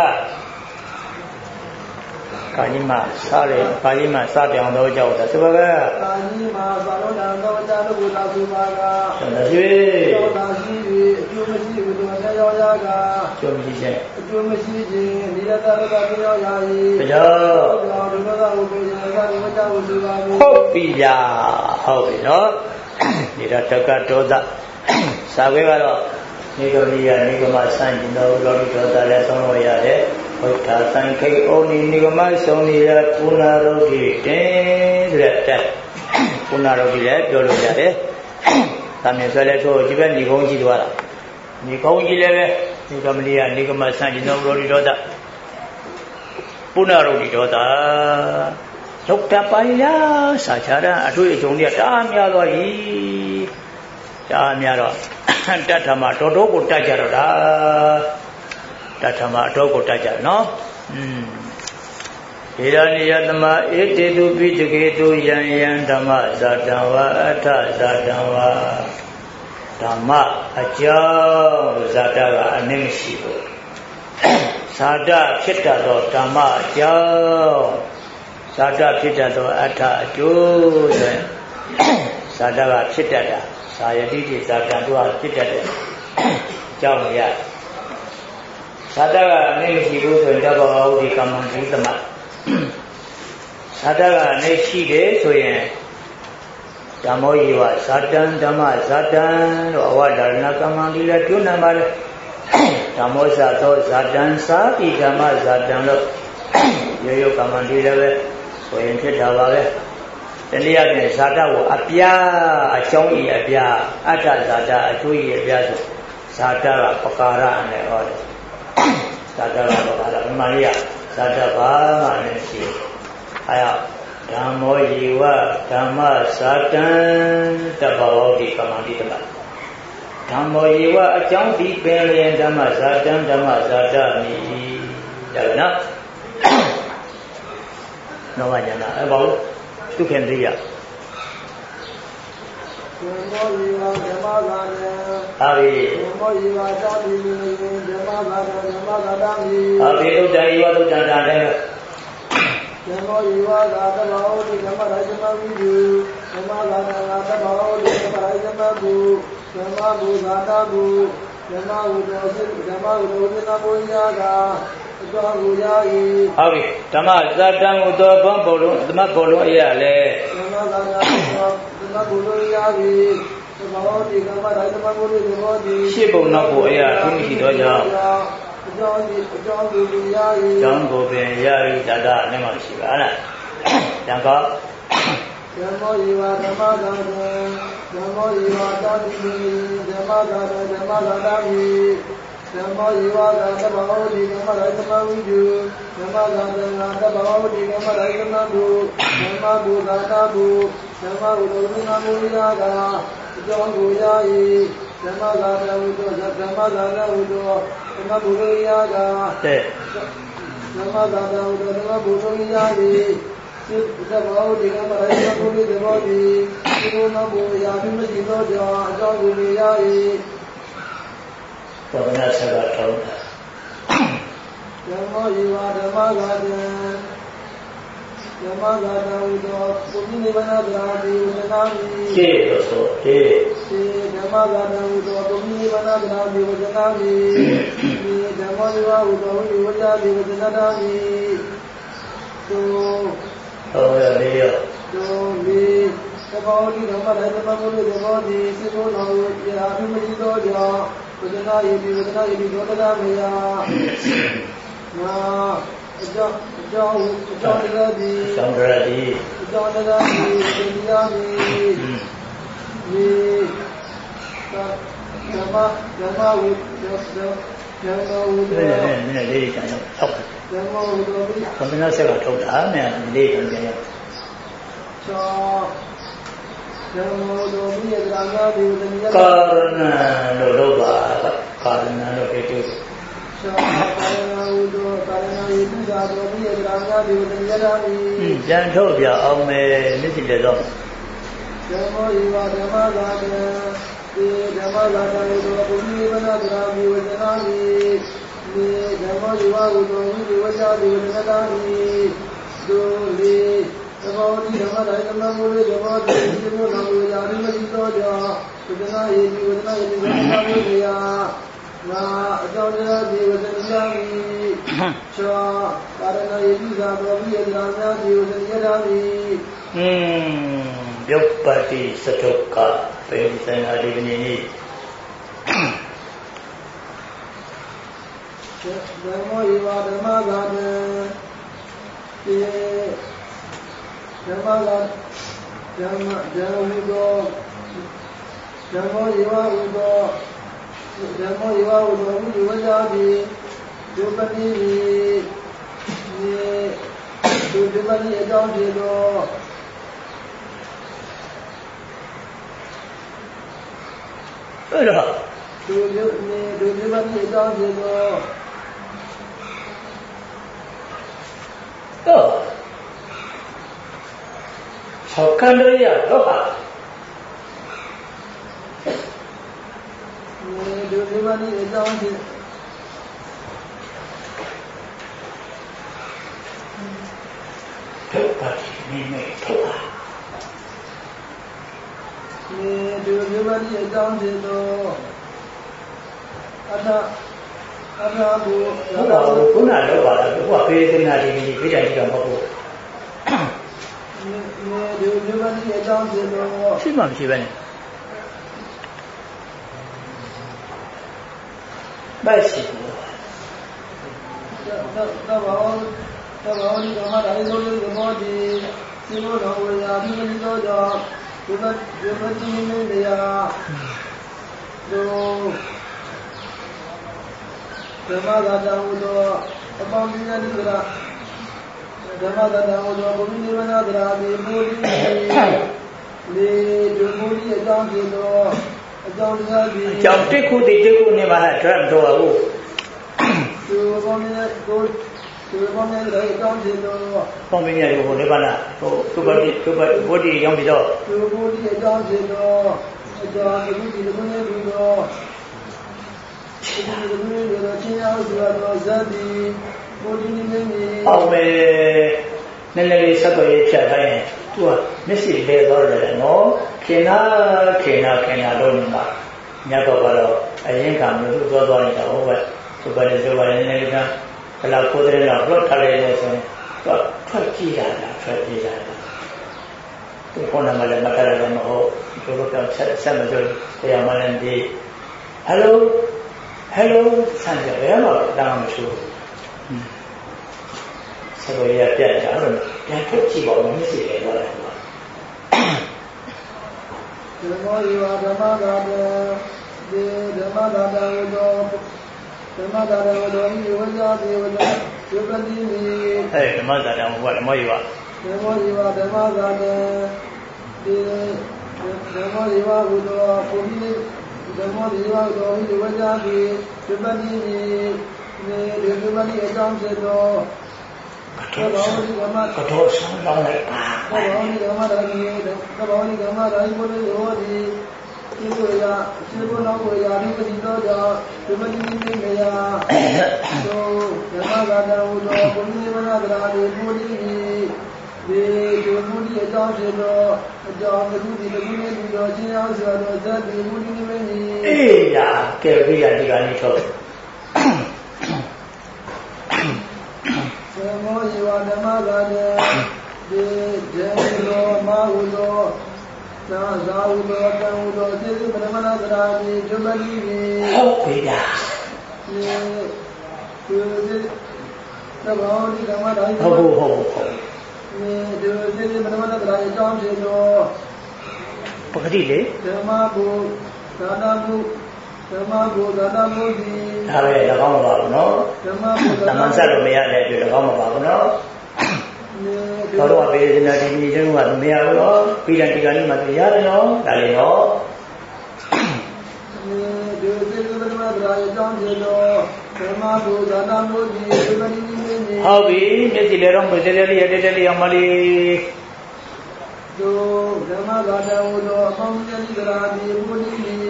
ကာယိမစားတယ်ကာယိမစားပြောင်းတော့ကြောက်တာဆိုပါကကာယိမသာလုံးတံတော့ကြလို့ဘုရားဆိုပါကသာရှိသောတာရှိပြီးအကျိုးမရှိဘူးတော့ဆက်ရောက်ရကအကျိုးမရှိခြင်းအကျိုးမရှိခြင်းနိရတရကပြောင်းရ၏တရားတော်ဒုက္ခကိုပြေရကဝတ္တကိုဆိုပါဘူးဟုတ်ပြီဗျာဟုတ်ပြီနော်နိရတကဒေါသစာခွဲကတော့နိဂမိယနိဂမစံကျင်တော်လောကဒေါသလည်းဆုံးလို့ရတယ်ဝိထာသံခိဩနိနိဂမဆုံးနေရကုဏရုဒ္ဓိတင်ဆိုတဲ့ကုဏရုဒ္ဓိလည်းပြောလို့ရတယ်။ဒါမျိုးဆိုလဲဆိုဒီဘက်ညီကုန်းကြီးသွားတာညီကုန်းကြီးလည်းပဲနိဂမလိယနိဂမစံကျင်တော်လောကဒေါသပုဏ္ဏရုဒ္ဓိဒေါသဒုက္ခပါရစာချာအထွေအကျုံတွေကတအားများသွားပြီတအားများတော့တထမတော်တော်ကိုတတ်ကြတော့တာတထမအတော်ကိုတတ်ကြနော်อืมဧရဏိယသမဧတေတုပိတကေတုယံယံဓမ္မဇာတံဝါအထဇာတံဝါဓမ္မအကြောင်းဇာတကအနည်းမရှိဘူးဇာတဖြစ်တတ်သောဓမ္မအကြောင်းဇာတဖြစ်တတ်သောအထအကျိုးဆိုဇာတကဖြစ်တတ်တာသာယတိတိဇာတံတို့ဟာဖြစ်တတ်တယ်ကြောင်းရဇာတကအနည်းမရှိဘူးဆိုရင်တဘောဟုတ်ဒီကမ္မံဒီသမဇာတကအနည်းရှိတယ်ဆိုရင်ဓမ္မောယေဝဇာတံဓမ္မဇာတံတို့အဝဒါရဏကမ္မံဒီလည်းတွန်းနံပါလေဓမ္မောဇာသောဇာတံသာပိဓမ္မဇာတံလို့ရိုးရိုးကမ္မံဒီလည်းပဲဆိုရင်ဖြစ်တာပါပဲတနည်းအားဖြင့်ဇာတကိုအပြားအကြောင်းကြီးအပြားအတ္တဇာတအကျိုးကြီးအပြားဆိုဇာတကပကာရနဲ့ဟောတယ်ဇာတကပကာရအမှန်လေးကဇာတဘာမှမရှိအဲဒါဓမ္မောယေဝဓမ္မဇာတံတဘောတိကမ္မတိတမဓမ္မောယေဝအကြောင်းဒီပင်လျင်ဓမ္မဇာတံဓမ္မဇာတမိဒါပဲနော်နောမကျန်တာအဲဘာလို့ဒုက္ခန္တိယဓမ္မောယေဝဓမ္မဇာတံဟာဘိဓမ္မောယေဝသာတိဓမ္မဇာတံဓမ္မဇာတမိဟာဘိဒုတ္တယေဝဒုတ္တတာတဲ့ဓမ္မောယေဝသာတဘောတိဓမ္မရာဇမဝိတုဓမ္မဇာတံသာတဘောတိဓမ္မရာဇမကုဓမ္မဘူဇာတကုဓမ္မဝုတောစိဓမ္မဝုတောစိနဘောယာကအတော်ဘူယာဤဟုတ်ပြီဓမ္မဇာတံကိုတော်ဘုံဘုံလုံးဓမ္မဘုံလုံးအရာလေဓမ္မဇာတံဓမ္မဘုံလုံးအရာဤသဘောတိဓမ္မရာဇမကုသဘောတိရှင်းပုံနောက်ကိုအရာသူမရှိတော့ကြောင်းအကြောင်းဒီအကြောင်းကိုယာဤအကြောင်းကိုပင်ယာဤတတနဲ့မှရှိပါလားတန်ကောဓမ္မောယေဝဓမ္မဇာတံဓမ္မောယေဝသာတိဓမ္မဇာတံဓမ္မဇာတမိဓမ္မယေဝကသဗ္ဗဝတိကမ္မရိုက်သမဝိတုဓမ္မသာသနာသဗ္ဗဝတိကမ္မရိုက်သမဘုဓမ္မဘုသာနာဘုဓမ္မဘုဒ္ဓနာဘုရာကအကြောင်းကိုရာဤဓမ္မသာသဝုတောဓမ္မသာသဝုတောဓမ္မဘုရာကတဲ့ဓမ္မသာသဝုတောဓမ္မဘုရာဤသဗ္ဗဝတိကမ္မရိုက်သမဘုသဘောတိဒီလိုနဘုရာပြမရှိသောကြောင့်အကြောင်းကိုရာဤသောနာဆရာတော်ဓမ္မယေဝဓမ္မသာတံဓမ္မသာတံဝိတောပုညနိဗ္ဗာန်သရာတိဝဇနာမိရှေ့လို့ဆိုရှေ့ရှေ့ဓမ္မသာတံဝိတောပုညနိဗ္ဗာန်သရာတိဝဇနာမိဒီဓမ္မယေဝဝိတောဝိဝဇာတိဝဇနာမိသို့ဟုတ်ရလေရသို့လေသဘောတိဓမ္မတိုင်းသမဘုလို့သဘောတိစေဘုတော်ကိုကြာအမှမရှိသောကြောင့်ဝဇနာယေတိဝဇနာယေတိသောတနာမယငါအကြောင်းအကြောင်းအကြောင်းတရားဒီအကြောင်းတရားဒီအကြောင်းတရားဒီတရားဒီဒီဓမ္မဓမ္မဝိဓမ္မဓမ္မဝိနည်းနည်းလေးကြံရောက်၆ဓမ္မဝိတော်ပြီးဘုရားဆက်ကထုတ်တာနဲ့လေးကြံရောက်၆ဓမ္မဝိတော်ပြီးရတာငါဒီဝတ္တနိယကာရဏလို့လို့ပါကာရဏလို့ပြောတယ်သောကာရဏဝိတောကာရဏယေတုသာတော်ပြီးရတာငါဒီဝတ္တနိယတာဤကြံထုတ်ပြအောင်မယ်မျက်စိလက်တော့ဓမ္မယေဝဓမ္မသာတံဒီဓမ္မသာတံဝိတောပုညိဝနာတရာမိဝဇနာမိဒီဓမ္မယေဝဝိတောဝိဝဇာတိဝဇနာတာမိဒုလေသဘောတိဓမ္မတိုင်းသမဘုရေသဘောတိဒီမို့နာမူရာမိမရှိသောကြောင့်ဝဇနာယေတိဝဇနာယေတိဝဇနာမိယာနာအကြောင်းတရားဒီဝဇနာမိချောကာရဏယေတိသာတော်ပြီးရတာများဒီဝဇနာရာမိอืมယုတ်ပတိစတုကပေစံအဒီကနေ့ဓမ္မယေဝဓမ္မသာတံဒီဓမ္မသာဓမ္မဓမ္မဝိတောဓမ္မယေဝဝိတောဓမ္မယေဝဝိတောဝိဝဇာတိဒုပတိဒီဒုဒုပတိအကြောင်းဖြစ်သောအဲ့ဒါဒုဒုနေဒုဒုပတိအကြောင်းဖြစ်သောတော့ဆောက်ကန်ရရတော့ပါဒုဒုပတိအကြောင်းဖြစ်ဒုပတိနေနေတော့ပါဒီဒုဒုပတိအကြောင်းဖြစ်သောအထအထဘုရားဘုရားတော့ပါလားဘုရားပေးစနာဒီဒီပြကြည့်တော့မဟုတ်ဘူးဒီဒီမတိအကြောင်းဖြစ်လို့ရှိမှမရှိပဲနဲ့ဘာရှိလို့သဘောသဘောဒီကမှာတိုင်းလို့ဒီမောဒီဒီလိုတော့ဝေယာဒီမီတော့ကြောင့်ဒီမဒီမတိနေနေရတို့ဓမ္မသာတံဝိတောအပေါင်းဉာဏ်ဒီကရာဓမ္မသာတံဝိတောဘုရားနိဗ္ဗာန်သရာတိမူလိလေဒုမူလိအကြောင်းဖြစ်သောအကြောင်းတရားဒီအကြောင်းတစ်ခုတည်းတစ်ခုနဲ့မှဟဲ့တော့တော့ဘူးသူဘောင်းရဲ့ကိုသူဘောင်းရဲ့အကြောင်းဖြစ်သောပေါင်းဉာဏ်ကိုနိဗ္ဗာန်ဟိုသုဘတိသုဘဝတိရောက်ပြီးတော့သူဘုရားအကြောင်းဖြစ်သောအကြောင်းဒီဒီလိုမျိုးပြီးတော့ဒီလိုမျိုးရချင်းအောင်ဆိုတော့ဇတ်ဒီဘုဒ္ဓနိမိတ်အောင်မယ်နည်းနည်းလေးဆက်သွယ်ရေးဖြတ်တိုင်းသူကမျက်စိလဲသွားတယ်နော်ခင်နာခင်နာခင်နာလို့နေတာညတော့ကတော့အရင်ကမျိုးသွားသွားနေတာဟုတ်ပဲသူပဲဆိုပါရင်လည်းကဘလာကိုယ်တည်းတော့ဘလို့ထားလိုက်လဲဆိုရင်သူထွက်ကြည့်တာလားထွက်ကြည့်တာလားသူခေါင်းနံပါတ်လည်းမကလည်းမဟုတ်သူတို့ကဆက်ဆက်မပြောတရားမှလည်းဒီဟယ်လိုဟယ်လိုဆန်ကြရတော့တောင်းမရှိဘူးဆက်လို့ရပြတ်တာတော့ပြန်ထွက်ကြည့်ပါဦးမရှိလေတော့တယ်ဓမ္မယေဝဓမ္မသာတံဒီဓမ္မသာတံဝိတောဓမ္မသာရဝတော်ဤဝိဇ္ဇာတိဝတ္တယုပတိမိအဲဓမ္မသာရဝဘာဓမ္မယောဓမ္မယောဓမ္မသာရဒီဓမ္မယောဘုဒ္ဓပုရိဓမ္မယောတော်ဤဝိဇ္ဇာတိယုပတိမိနေဒီယုပတိအကြောင်းဖြစ်သောကတော့ကတော့ဆန်းလောင်းလိုက်ပါဘောနိဓမ္မရာဂိဘောနိဓမ္မရာဂိဘုလိုယောတိဒီကိုရာဒီကိုနောက်ကိုရာဒီပတိတော်ကြောင့်ဒီမတိနိမေယသောဓမ္မဂါတဝုသောဘုနိမနာတရာဒီဘုဒိဒီဒီဘုဒိအကြောင်းဖြစ်သောအကြောင်းတစ်ခုဒီတစ်ခုနဲ့ဒီတော်ချင်းအောင်ဆိုတော့ဇတ်ဒီဘုဒိနိမေနိအေးရာကဲပြရဒီကနေ့ထုတ်ဓမ္မောယဝဓမ္မဂါတေဒီဒေလောမဟုသောသာဇာဟုသောတံဟုသောစေစုပရမနာသရာတိဇမတိတိဟုတ်ပြီလားဒီဒီသဘောဒီဓမ္မတိုင်းဟုတ်ဟုတ်ဟုတ်ဟုတ်ဒီဒီစေစုပရမနာသရာအကြောင်းဖြစ်သောပဂတိလေဓမ္မဘုသာနာဘုဓမ္မဘုသာနာဘုဒီဒါပဲ၎င်းမပါဘူးနော်ဓမ္မဘုသမန်ဆက်လို့မရတဲ့အတွက်၎င်းမပါဘူးနော်တော်တော်ပေစနာဒီဒီကျုံးကမရဘူးနော်ပြီးတဲ့ဒီကနေ့မှရတယ်နော်ဒါလည်းနော်ဒီဒီကဘယ်မှာဒါအကြောင်းပြေတော့ဓမ္မဘုရားနာမို့ဒီဒီမင်းကြီးနေဟုတ်ပြီမျက်စိလည်းတော့မစဲလေးရတဲ့တဲ့လေးအောင်မလေးတို့ဓမ္မဂါတဝုသောအပေါင်းမြတ်သရာဒီဘုဒ္ဓိဒီ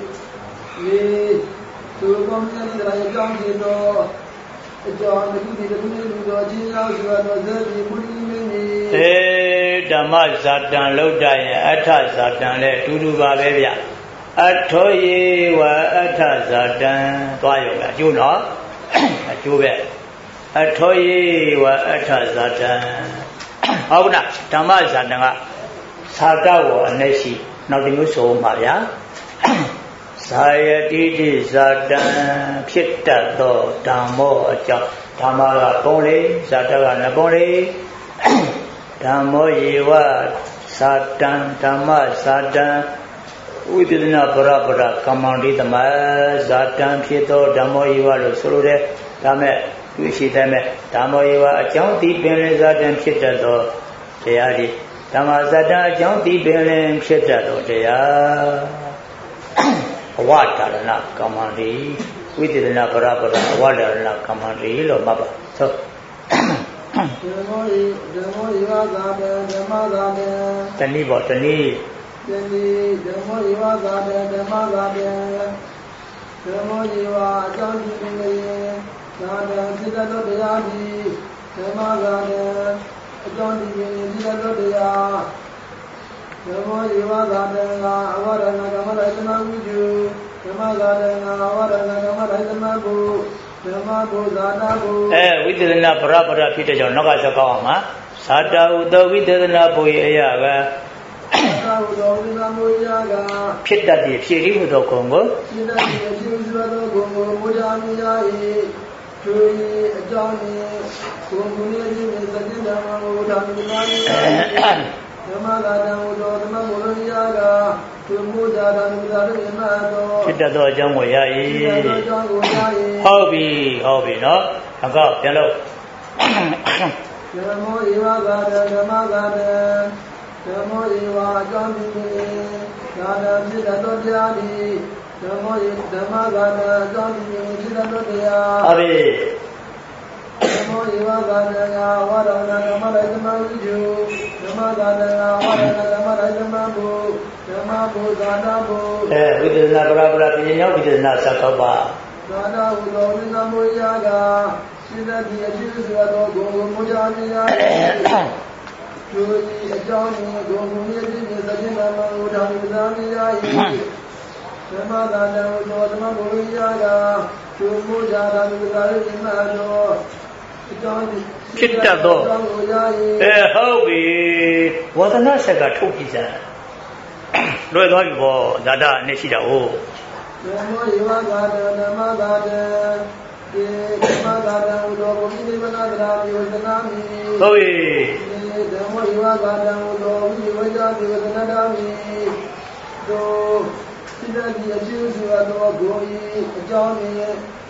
သူကောင်းမြတ်သရာအကြောင်းပြေတော့အကြောင်းတစ်ခုဒီတစ်ခုနဲ့လူတော်ချင်းရောက်ဆိုတော့ဇေဒီဘုဒ္ဓိမင်းကြီးအေးဓမ္မဇာတံလောက်တရင်အထဇာတံလည်းအတူတူပါပဲဗျအထောယေဝအထဇာတံသွားရုံပဲအကျိုးနော်အကျိုးပဲအထောယေဝအထဇာတံဟုတ်ကဲ့ဓမ္မဇာတံကသာတဝအ내ရှိနောက်တစ်မျိုးဆိုမှာဗျာဇာယတိတိဇာတံဖြစ်တတ်သောဓမ္မောအကြောင်းဓမ္မကပုံလေးဇာတကနှစ်ပုံလေးဓမ္မောယေဝဇာတံဓမ္မဇာတံဝိပဿနာပရပရကမ္မန္တိသမဇာတံဖြစ်သောဓမ္မောယေဝလို့ဆိုလိုတဲ့ဒါမဲ့သူရှိတဲ့မဲ့ဓမ္မောယေဝအကြောင်းဒီပင်လင်ဇာတံဖြစ်တတ်သောတရားဒီဓမ္မဇာတံအကြောင်းဒီပင်လင်ဖြစ်တတ်သောတရားအဝဒါရဏကမ္မန္တိဝိသေသနာပရပရအဝဒါရဏကမ္မန္တိလို့မှတ်ပါသို့ဓမ္မောဤဓမ္မောဤဝါသာတံဓမ္မသာတံတဏိပေါ့တဏိတဏိဓမ္မောဤဝါသာတံဓမ္မသာတံဓမ္မောဤဝါအကြောင်းပြုနေရင်သာတံစိတ္တတော်တရားဒီဓမ္မသာတံအကြောင်းပြုနေစိတ္တတော်တရားဓမ္မောဤဝါသာတံကအဝရဏကမ္မရတနာဝိဇုဓမ္မသာတံကအဝရဏကမ္မရတနာဘုဓမ္မဘုဇာနာဘုအဲဝိသေသနာပရပရဖြစ်တဲ့ကြောင့်နောက်ကစကောင်းအောင်မှာဇာတာဥသောဝိသေသနာဘုရဲ့အရာကသာဥသောဝိသေသနာဘုရာကဖြစ်တတ်ပြီးဖြည့်ပြီးဟူသောဂုဏ်ကိုဖြစ်တတ်ပြီးဖြည့်ပြီးဟူသောဂုဏ်ကိုဘုရားမြာ၏သူ၏အကြောင်းနှင့်ဂုဏ်ကိုလည်းဒီသတိဓမ္မဘုရားမြာ၏ဓမ္မသာတံဟူသောဓမ္မဘုရားကသူမူတာဓမ္မသာတို့မြတ်သောဖြစ်တတ်သောအကြောင်းကိုရ၏ဟုတ်ပြီဟုတ်ပြီနော်အကောက်ပြန်လို့ဓမ္မောဧဝသာတံဓမ္မသာတံဓမ္မောဧဝအကြောင်းပြုသာတံဖြစ်တတ်သောတရားသည်ဓမ္မောဧဓမ္မသာတံအကြောင်းပြုဖြစ်တတ်သောတရားဟုတ်ပြီဓမ္မောဧဝသာတံဝါရဏဓမ္မရတမဝိဇုဓမ္မသာတံဝါရဏဓမ္မရတမဘုဓမ္မဘုသာနာဘုအဲဝိသေသနာပရပရပညာဝိသေသနာသတ်တော့ပါသာနာဟုသောဝိသမောယာကစိတ္တတိအဖြစ်ဆိုသောဂုဏ်ကိုမူကြမြာသူ၏အကြောင်းကိုဂုဏ်ကိုမြည်ပြီးသတိနာမကိုဓမ္မသာမြာ၏ဓမ္မသာတံဟူသောဓမ္မဘုရားကသူမူကြဓမ္မသာ၏မြတ်သောဖြစ်တတ်သောအဲဟုတ်ပြီဝါဒနာဆက်ကထုတ်ပြီးစမ်းလွယ်သွားပြီပေါ့ဇာတနဲ့ရှိတာဟုတ်ဓမ္မောဧဝဂါတံဓမ္မဂါတံဒီဓမ္မဂါတံဟူသောဘုရားဝိနာသရာပြဝသနာမိဟုတ်ပြီဓမ္မောဧဝဂါတံဟူသောဝိဝိဇ္ဇာပြဝသနာတာမိတို့စိတ္တတိအကျိုးဆိုသောဂုဏ်၏အကြောင်းနှင့်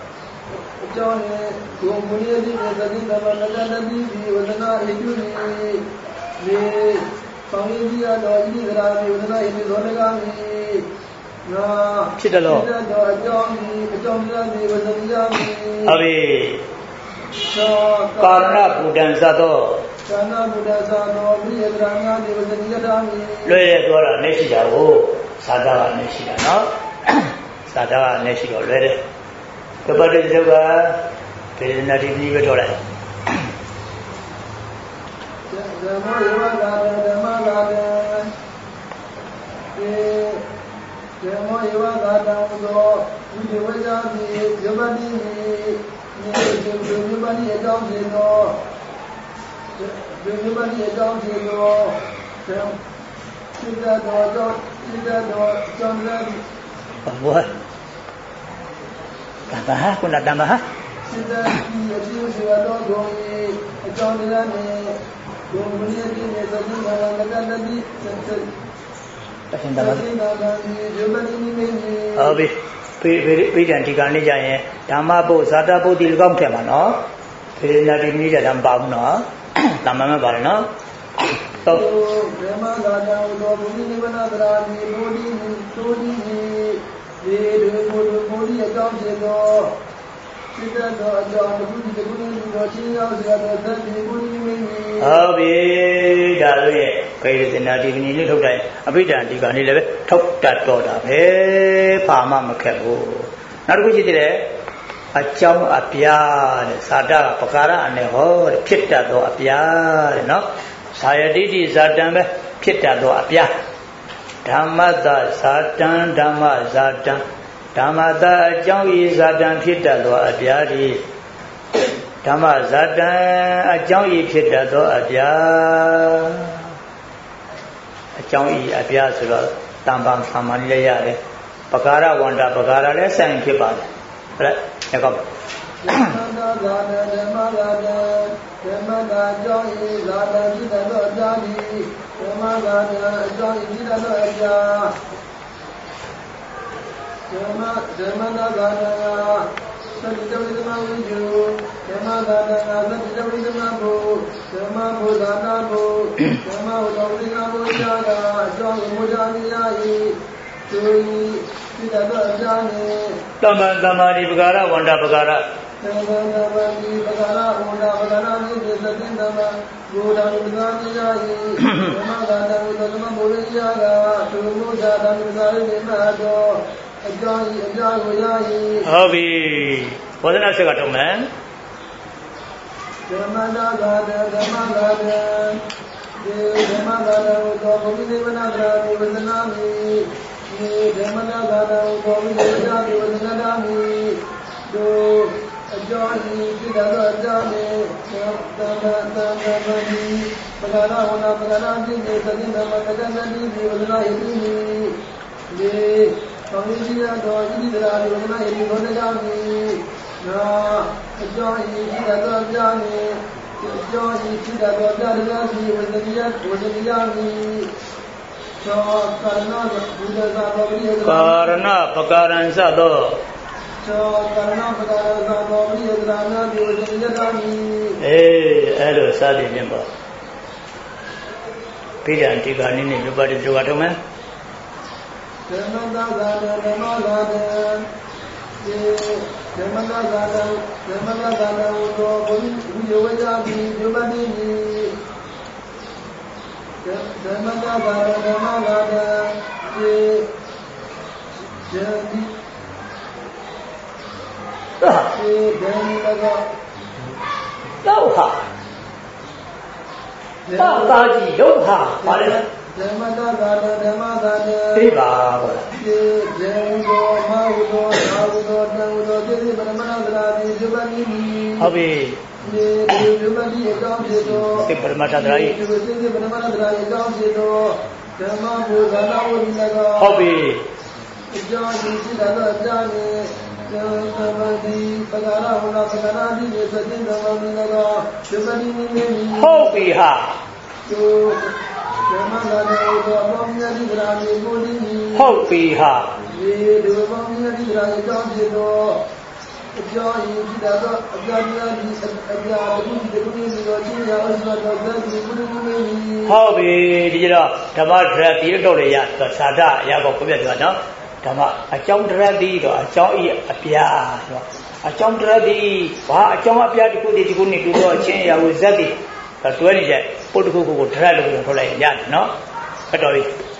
John, who community is the thing of another baby was not a duty. The family are not either. I was not in the Onagami. No, Chitalo. John, John, was a young. Abi. Karna Buddha Sato. Karna Buddha Sato, be a drama, there was a Yadami. Lay Dora Neshida, oh, Sada Neshida, no? Sada Neshida, read it. The body is over, there is nothing to leave it all. The more you are gathered, the more gathered. The more you are gathered, you will not be your body. You body a dog, you know. You body a dog, you know. See that door, see that door, John Levy. What? Tamaha, kuna tamaha. See that he accused you are not going, a John Levy. Abi, Pijan Tigani Jay, Tamabo, Satapo, Dilgam Camano, Pinati Media Dambagno, Tamama Barno. So, Abi, Dawe, Pay the Nativini little guy, a bit antigani level, top that daughter, hey, Pama Macabo. Not which is there, a chum apia, Sada, Pakara, and a whole Pitta do apia, no? Sayadidi Zadam, Pitta do apia. Damada Satan, Dama Zatan. Damada Joey Zadan Pitta do apia. Dama Zadan, a Joey Pitta do apia. A Joey apia, Tambam Samanaya, Pakara, Wanda Pakara, let's thank you. Right, Taman Tamari Bagara, Wanda Bagara. Hobby. Wasn't I a man? Karna Pakaran Sado. Hey, hello, Sadi Nimba. Peter and Tigani, nobody to what man? Loha. Tataji, Loha, Palace. Hobby. Hobby. Hobby ha. Hobby ha. ပြောရင်ဒီတော့အပြားများဒီအပြားတခုဒီတခုဒီတော့ချင်းရအောင်ဆိုတော့ဒါဒီကုကုမေဟုတ်ပြီဒီကျတော့ဓမ္မဒရတိတော့လေရသာဒအရာကိုပြပြသွားနော်ဓမ္မအကြောင်းဒရတိတော့အကြောင်းဤအပြားဆိုအကြောင်းဒရတိဘာအကြောင်းအပြားတခုဒီတခုနေတူတော့ချင်းရဝဇတ်တိတွဲနေကြပုတ်တခုခုကိုဒရတခုကိုထုတ်လိုက်ရတယ်နော်အဲ့တော်ပြီ